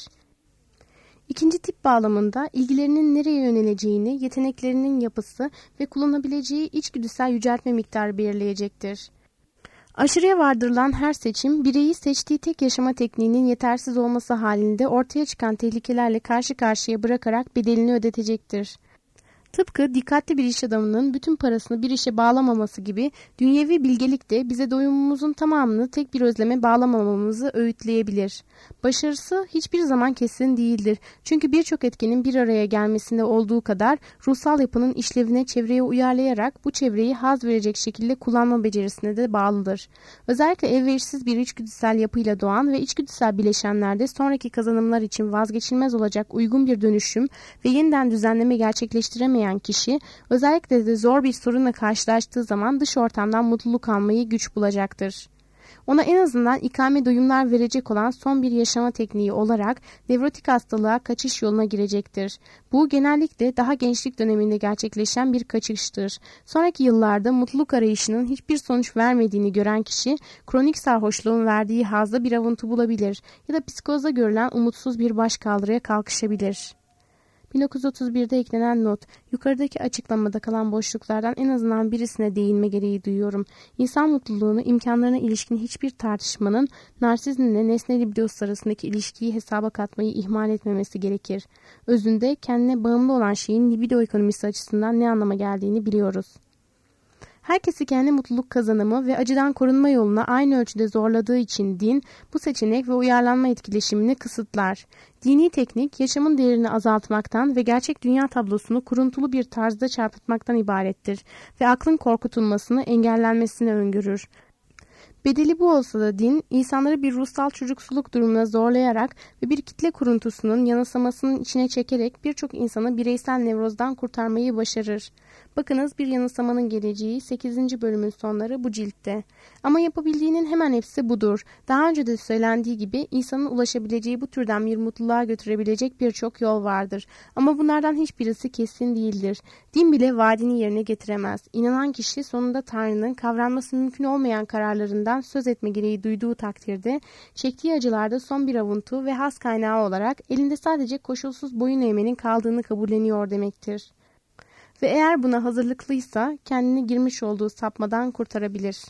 İkinci tip bağlamında ilgilerinin nereye yöneleceğini, yeteneklerinin yapısı ve kullanabileceği içgüdüsel yüceltme miktarı belirleyecektir. Aşırıya vardırılan her seçim, bireyi seçtiği tek yaşama tekniğinin yetersiz olması halinde ortaya çıkan tehlikelerle karşı karşıya bırakarak bedelini ödetecektir. Tıpkı dikkatli bir iş adamının bütün parasını bir işe bağlamaması gibi dünyevi bilgelik de bize doyumumuzun tamamını tek bir özleme bağlamamamızı öğütleyebilir. Başarısı hiçbir zaman kesin değildir. Çünkü birçok etkenin bir araya gelmesinde olduğu kadar ruhsal yapının işlevine çevreye uyarlayarak bu çevreyi haz verecek şekilde kullanma becerisine de bağlıdır. Özellikle elverişsiz bir içgüdüsel yapıyla doğan ve içgüdüsel bileşenlerde sonraki kazanımlar için vazgeçilmez olacak uygun bir dönüşüm ve yeniden düzenleme gerçekleştiremeyen kişi özellikle de zor bir sorunla karşılaştığı zaman dış ortamdan mutluluk almayı güç bulacaktır. Ona en azından ikame doyumlar verecek olan son bir yaşama tekniği olarak nevrotik hastalığa kaçış yoluna girecektir. Bu genellikle daha gençlik döneminde gerçekleşen bir kaçıştır. Sonraki yıllarda mutluluk arayışının hiçbir sonuç vermediğini gören kişi kronik sarhoşluğun verdiği hazda bir avuntu bulabilir ya da psikozda görülen umutsuz bir başkaldırıya kalkışabilir. bin dokuz yüz otuz birde eklenen not, yukarıdaki açıklamada kalan boşluklardan en azından birisine değinme gereği duyuyorum. İnsan mutluluğunu imkanlarına ilişkin hiçbir tartışmanın narsizmle nesne libidosu arasındaki ilişkiyi hesaba katmayı ihmal etmemesi gerekir. Özünde kendine bağımlı olan şeyin libido ekonomisi açısından ne anlama geldiğini biliyoruz. Herkesi kendi mutluluk kazanımı ve acıdan korunma yoluna aynı ölçüde zorladığı için din, bu seçenek ve uyarlanma etkileşimini kısıtlar. Dini teknik, yaşamın değerini azaltmaktan ve gerçek dünya tablosunu kuruntulu bir tarzda çarpıtmaktan ibarettir ve aklın korkutulmasını, engellenmesini öngörür. Bedeli bu olsa da din, insanları bir ruhsal çocuksuluk durumuna zorlayarak ve bir kitle kuruntusunun yanılsamasının içine çekerek birçok insanı bireysel nevrozdan kurtarmayı başarır. Bakınız bir yanılsamanın geleceği sekizinci bölümün sonları bu ciltte. Ama yapabildiğinin hemen hepsi budur. Daha önce de söylendiği gibi insanın ulaşabileceği bu türden bir mutluluğa götürebilecek birçok yol vardır. Ama bunlardan hiçbirisi kesin değildir. Din bile vaadini yerine getiremez. İnanan kişi sonunda Tanrı'nın kavranması mümkün olmayan kararlarından söz etme gereği duyduğu takdirde çektiği acılarda son bir avuntu ve haz kaynağı olarak elinde sadece koşulsuz boyun eğmenin kaldığını kabulleniyor demektir. Ve eğer buna hazırlıklıysa kendini girmiş olduğu sapmadan kurtarabilir.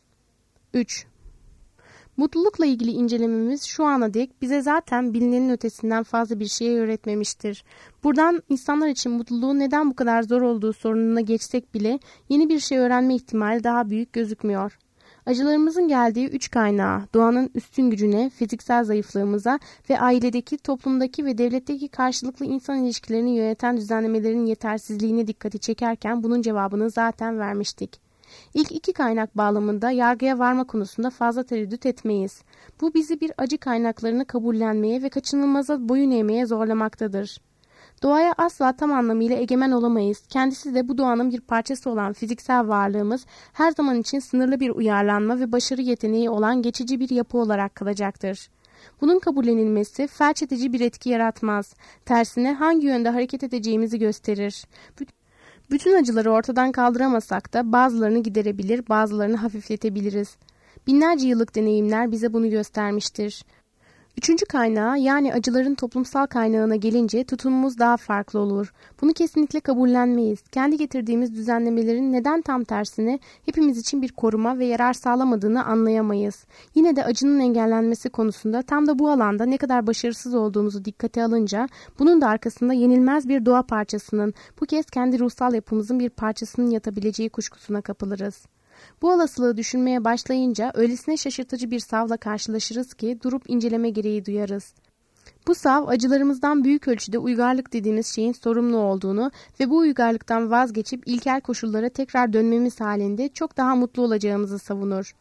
üç. Mutlulukla ilgili incelememiz şu ana dek bize zaten bilinenin ötesinden fazla bir şey öğretmemiştir. Buradan insanlar için mutluluğun neden bu kadar zor olduğu sorununa geçsek bile yeni bir şey öğrenme ihtimali daha büyük gözükmüyor. Acılarımızın geldiği üç kaynağı, doğanın üstün gücüne, fiziksel zayıflığımıza ve ailedeki, toplumdaki ve devletteki karşılıklı insan ilişkilerini yöneten düzenlemelerin yetersizliğine dikkati çekerken bunun cevabını zaten vermiştik. İlk iki kaynak bağlamında yargıya varma konusunda fazla tereddüt etmeyiz. Bu bizi bir acı kaynaklarını kabullenmeye ve kaçınılmaza boyun eğmeye zorlamaktadır. Doğaya asla tam anlamıyla egemen olamayız. Kendisi de bu doğanın bir parçası olan fiziksel varlığımız her zaman için sınırlı bir uyarlanma ve başarı yeteneği olan geçici bir yapı olarak kalacaktır. Bunun kabullenilmesi felç edici bir etki yaratmaz. Tersine hangi yönde hareket edeceğimizi gösterir. Bütün acıları ortadan kaldıramasak da bazılarını giderebilir, bazılarını hafifletebiliriz. Binlerce yıllık deneyimler bize bunu göstermiştir. Üçüncü kaynağı yani acıların toplumsal kaynağına gelince tutumumuz daha farklı olur. Bunu kesinlikle kabullenmeyiz. Kendi getirdiğimiz düzenlemelerin neden tam tersine hepimiz için bir koruma ve yarar sağlamadığını anlayamayız. Yine de acının engellenmesi konusunda tam da bu alanda ne kadar başarısız olduğumuzu dikkate alınca bunun da arkasında yenilmez bir doğa parçasının, bu kez kendi ruhsal yapımızın bir parçasının yatabileceği kuşkusuna kapılırız. Bu olasılığı düşünmeye başlayınca öylesine şaşırtıcı bir savla karşılaşırız ki durup inceleme gereği duyarız. Bu sav acılarımızdan büyük ölçüde uygarlık dediğimiz şeyin sorumlu olduğunu ve bu uygarlıktan vazgeçip ilkel koşullara tekrar dönmemiz halinde çok daha mutlu olacağımızı savunur.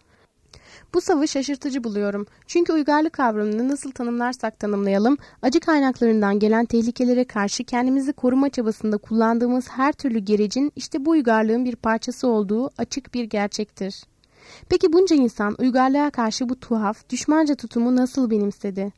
Bu savı şaşırtıcı buluyorum. Çünkü uygarlık kavramını nasıl tanımlarsak tanımlayalım, acı kaynaklarından gelen tehlikelere karşı kendimizi koruma çabasında kullandığımız her türlü gerecin işte bu uygarlığın bir parçası olduğu açık bir gerçektir. Peki bunca insan uygarlığa karşı bu tuhaf, düşmanca tutumu nasıl benimsedi?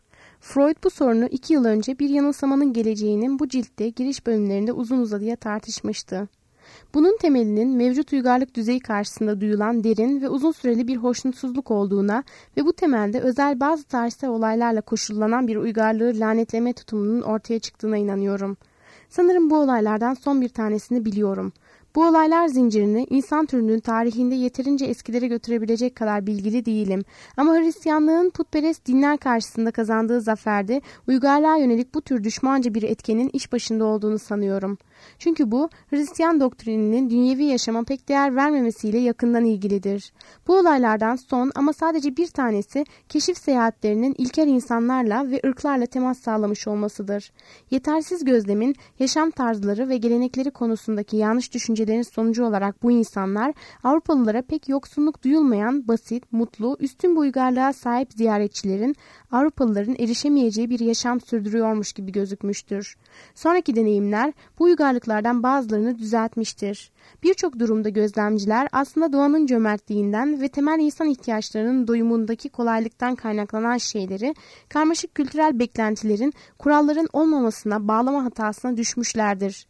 Freud bu sorunu iki yıl önce bir yanılsamanın geleceğinin bu ciltte giriş bölümlerinde uzun uzadıya tartışmıştı. Bunun temelinin mevcut uygarlık düzeyi karşısında duyulan derin ve uzun süreli bir hoşnutsuzluk olduğuna ve bu temelde özel bazı tarihsel olaylarla koşullanan bir uygarlığı lanetleme tutumunun ortaya çıktığına inanıyorum. Sanırım bu olaylardan son bir tanesini biliyorum. Bu olaylar zincirini insan türünün tarihinde yeterince eskilere götürebilecek kadar bilgili değilim. Ama Hristiyanlığın putperest dinler karşısında kazandığı zaferde uygarlığa yönelik bu tür düşmanca bir etkenin iş başında olduğunu sanıyorum. Çünkü bu Hristiyan doktrininin dünyevi yaşama pek değer vermemesiyle yakından ilgilidir. Bu olaylardan son ama sadece bir tanesi keşif seyahatlerinin ilkel insanlarla ve ırklarla temas sağlamış olmasıdır. Yetersiz gözlemin yaşam tarzları ve gelenekleri konusundaki yanlış düşüncelerin sonucu olarak bu insanlar Avrupalılara pek yoksunluk duyulmayan basit, mutlu, üstün bir uygarlığa sahip ziyaretçilerin Avrupalıların erişemeyeceği bir yaşam sürdürüyormuş gibi gözükmüştür. Sonraki deneyimler bu uygarlıklardan bazılarını düzeltmiştir. Birçok durumda gözlemciler aslında doğanın cömertliğinden ve temel insan ihtiyaçlarının doyumundaki kolaylıktan kaynaklanan şeyleri karmaşık kültürel beklentilerin, kuralların olmamasına bağlama hatasına düşmüşlerdir.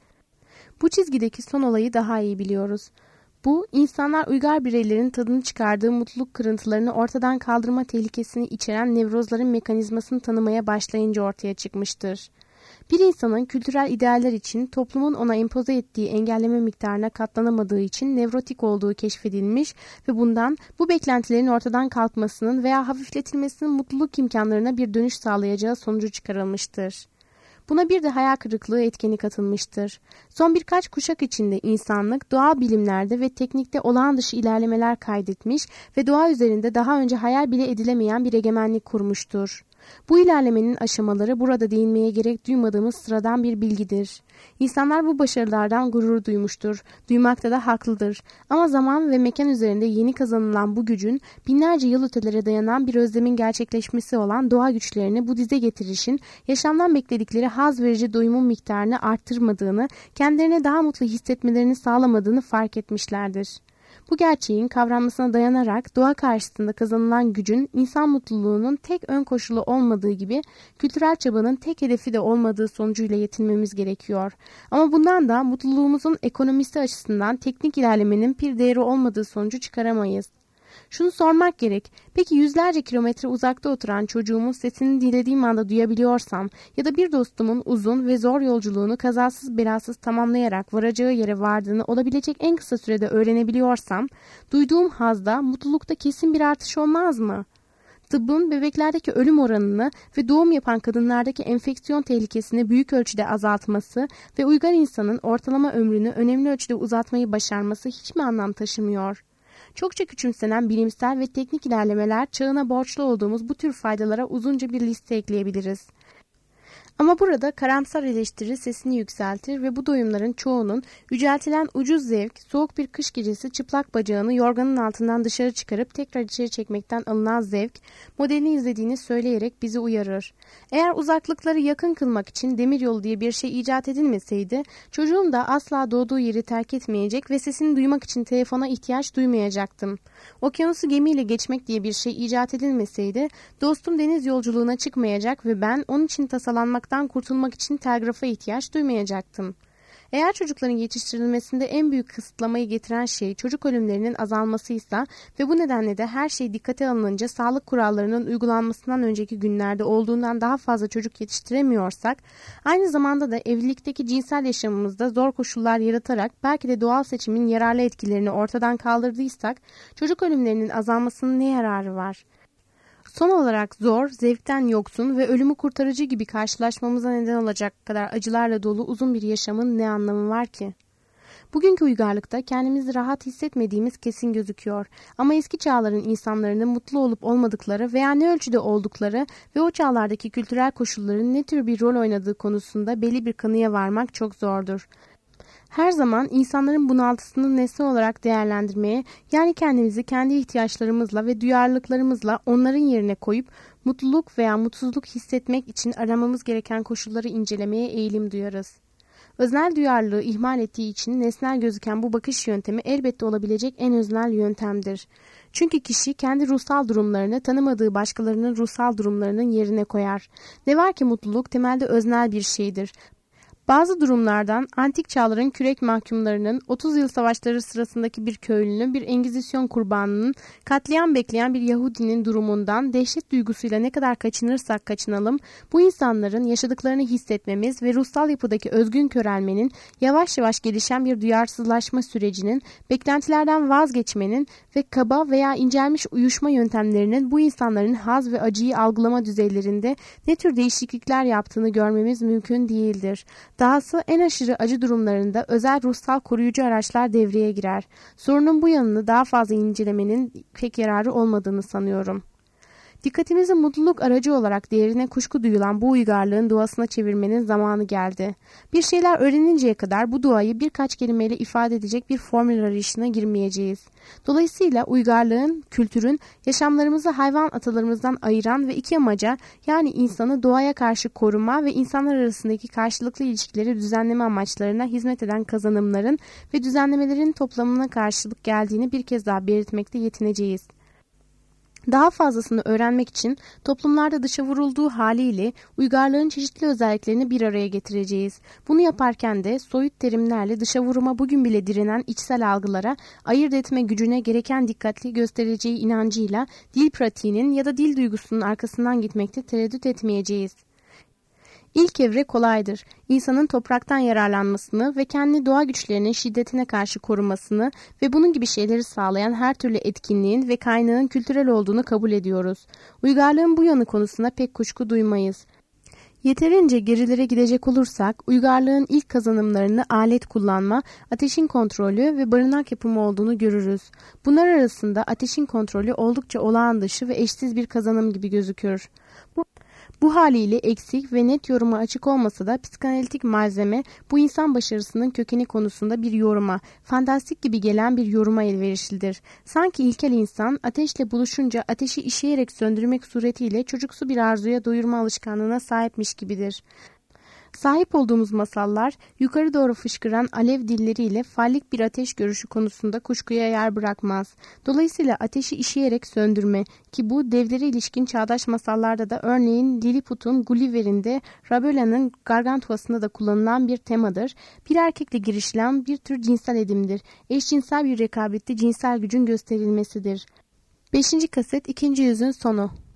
Bu çizgideki son olayı daha iyi biliyoruz. Bu, insanlar uygar bireylerin tadını çıkardığı mutluluk kırıntılarını ortadan kaldırma tehlikesini içeren nevrozların mekanizmasını tanımaya başlayınca ortaya çıkmıştır. Bir insanın kültürel idealler için toplumun ona empoze ettiği engelleme miktarına katlanamadığı için nevrotik olduğu keşfedilmiş ve bundan bu beklentilerin ortadan kalkmasının veya hafifletilmesinin mutluluk imkanlarına bir dönüş sağlayacağı sonucu çıkarılmıştır. Buna bir de hayal kırıklığı etkeni katılmıştır. Son birkaç kuşak içinde insanlık doğal bilimlerde ve teknikte olağan dışı ilerlemeler kaydetmiş ve doğa üzerinde daha önce hayal bile edilemeyen bir egemenlik kurmuştur. Bu ilerlemenin aşamaları burada değinmeye gerek duymadığımız sıradan bir bilgidir. İnsanlar bu başarılardan gurur duymuştur, duymakta da haklıdır. Ama zaman ve mekan üzerinde yeni kazanılan bu gücün binlerce yıl ötelere dayanan bir özlemin gerçekleşmesi olan doğa güçlerini bu dize getirişin yaşamdan bekledikleri haz verici doyumun miktarını arttırmadığını, kendilerine daha mutlu hissetmelerini sağlamadığını fark etmişlerdir. Bu gerçeğin kavranmasına dayanarak doğa karşısında kazanılan gücün insan mutluluğunun tek ön koşulu olmadığı gibi kültürel çabanın tek hedefi de olmadığı sonucuyla yetinmemiz gerekiyor. Ama bundan da mutluluğumuzun ekonomisi açısından teknik ilerlemenin bir değeri olmadığı sonucu çıkaramayız. Şunu sormak gerek, peki yüzlerce kilometre uzakta oturan çocuğumun sesini dilediğim anda duyabiliyorsam ya da bir dostumun uzun ve zor yolculuğunu kazasız belasız tamamlayarak varacağı yere vardığını olabilecek en kısa sürede öğrenebiliyorsam, duyduğum hazda, mutlulukta kesin bir artış olmaz mı? Tıbbın bebeklerdeki ölüm oranını ve doğum yapan kadınlardaki enfeksiyon tehlikesini büyük ölçüde azaltması ve uygar insanın ortalama ömrünü önemli ölçüde uzatmayı başarması hiç mi anlam taşımıyor? Çokça küçümsenen bilimsel ve teknik ilerlemeler çağına borçlu olduğumuz bu tür faydalara uzunca bir liste ekleyebiliriz. Ama burada karamsar eleştiri sesini yükseltir ve bu doyumların çoğunun yüceltilen ucuz zevk, soğuk bir kış gecesi çıplak bacağını yorganın altından dışarı çıkarıp tekrar içeri çekmekten alınan zevk, modelini izlediğini söyleyerek bizi uyarır. Eğer uzaklıkları yakın kılmak için demiryolu diye bir şey icat edilmeseydi, çocuğum da asla doğduğu yeri terk etmeyecek ve sesini duymak için telefona ihtiyaç duymayacaktım. Okyanusu gemiyle geçmek diye bir şey icat edilmeseydi, dostum deniz yolculuğuna çıkmayacak ve ben onun için tasarlanmak kurtulmak için telgrafa ihtiyaç duymayacaktım. Eğer çocukların yetiştirilmesinde en büyük kısıtlamayı getiren şey çocuk ölümlerinin azalmasıysa ve bu nedenle de her şey dikkate alınınca sağlık kurallarının uygulanmasından önceki günlerde olduğundan daha fazla çocuk yetiştiremiyorsak, aynı zamanda da evlilikteki cinsel yaşamımızda zor koşullar yaratarak belki de doğal seçimin yararlı etkilerini ortadan kaldırdıysak, çocuk ölümlerinin azalmasının ne yararı var? Son olarak zor, zevkten yoksun ve ölümü kurtarıcı gibi karşılaşmamıza neden olacak kadar acılarla dolu uzun bir yaşamın ne anlamı var ki? Bugünkü uygarlıkta kendimizi rahat hissetmediğimiz kesin gözüküyor. Ama eski çağların insanların mutlu olup olmadıkları veya ne ölçüde oldukları ve o çağlardaki kültürel koşulların ne tür bir rol oynadığı konusunda belli bir kanıya varmak çok zordur. Her zaman insanların bunaltısını nesne olarak değerlendirmeye, yani kendimizi kendi ihtiyaçlarımızla ve duyarlılıklarımızla onların yerine koyup mutluluk veya mutsuzluk hissetmek için aramamız gereken koşulları incelemeye eğilim duyarız. Öznel duyarlılığı ihmal ettiği için nesnel gözüken bu bakış yöntemi elbette olabilecek en öznel yöntemdir. Çünkü kişi kendi ruhsal durumlarını tanımadığı başkalarının ruhsal durumlarının yerine koyar. Ne var ki mutluluk temelde öznel bir şeydir. Bazı durumlardan antik çağların kürek mahkumlarının, otuz yıl savaşları sırasındaki bir köylünün, bir Engizisyon kurbanının, katliam bekleyen bir Yahudinin durumundan dehşet duygusuyla ne kadar kaçınırsak kaçınalım, bu insanların yaşadıklarını hissetmemiz ve ruhsal yapıdaki özgün körelmenin, yavaş yavaş gelişen bir duyarsızlaşma sürecinin, beklentilerden vazgeçmenin ve kaba veya incelmiş uyuşma yöntemlerinin bu insanların haz ve acıyı algılama düzeylerinde ne tür değişiklikler yaptığını görmemiz mümkün değildir. Dahası en aşırı acı durumlarında özel ruhsal koruyucu araçlar devreye girer. Sorunun bu yanını daha fazla incelemenin pek yararı olmadığını sanıyorum. Dikkatimizi mutluluk aracı olarak değerine kuşku duyulan bu uygarlığın duasına çevirmenin zamanı geldi. Bir şeyler öğreninceye kadar bu duayı birkaç kelimeyle ifade edecek bir formül arayışına girmeyeceğiz. Dolayısıyla uygarlığın, kültürün, yaşamlarımızı hayvan atalarımızdan ayıran ve iki amaca, yani insanı doğaya karşı koruma ve insanlar arasındaki karşılıklı ilişkileri düzenleme amaçlarına hizmet eden kazanımların ve düzenlemelerin toplamına karşılık geldiğini bir kez daha belirtmekte yetineceğiz. Daha fazlasını öğrenmek için toplumlarda dışa vurulduğu haliyle uygarlığın çeşitli özelliklerini bir araya getireceğiz. Bunu yaparken de soyut terimlerle dışa vuruma bugün bile direnen içsel algılara ayırt etme gücüne gereken dikkatli göstereceği inancıyla dil pratiğinin ya da dil duygusunun arkasından gitmekte tereddüt etmeyeceğiz. İlk evre kolaydır. İnsanın topraktan yararlanmasını ve kendi doğa güçlerinin şiddetine karşı korumasını ve bunun gibi şeyleri sağlayan her türlü etkinliğin ve kaynağın kültürel olduğunu kabul ediyoruz. Uygarlığın bu yanı konusunda pek kuşku duymayız. Yeterince gerilere gidecek olursak, uygarlığın ilk kazanımlarını alet kullanma, ateşin kontrolü ve barınak yapımı olduğunu görürüz. Bunlar arasında ateşin kontrolü oldukça olağan dışı ve eşsiz bir kazanım gibi gözükür. Bu Bu haliyle eksik ve net yoruma açık olmasa da psikanalitik malzeme bu insan başarısının kökeni konusunda bir yoruma, fantastik gibi gelen bir yoruma elverişlidir. Sanki ilkel insan ateşle buluşunca ateşi işeyerek söndürmek suretiyle çocuksu bir arzuya doyurma alışkanlığına sahipmiş gibidir. Sahip olduğumuz masallar yukarı doğru fışkıran alev dilleriyle fallik bir ateş görüşü konusunda kuşkuya yer bırakmaz. Dolayısıyla ateşi işeyerek söndürme ki bu devlere ilişkin çağdaş masallarda da örneğin Lilliput'un Gulliver'inde Rabelaise'nin Gargantua'sında da kullanılan bir temadır. Bir erkekle girişilen bir tür cinsel edimdir. Eşcinsel bir rekabette cinsel gücün gösterilmesidir. beşinci kaset ikinci yüzün sonu.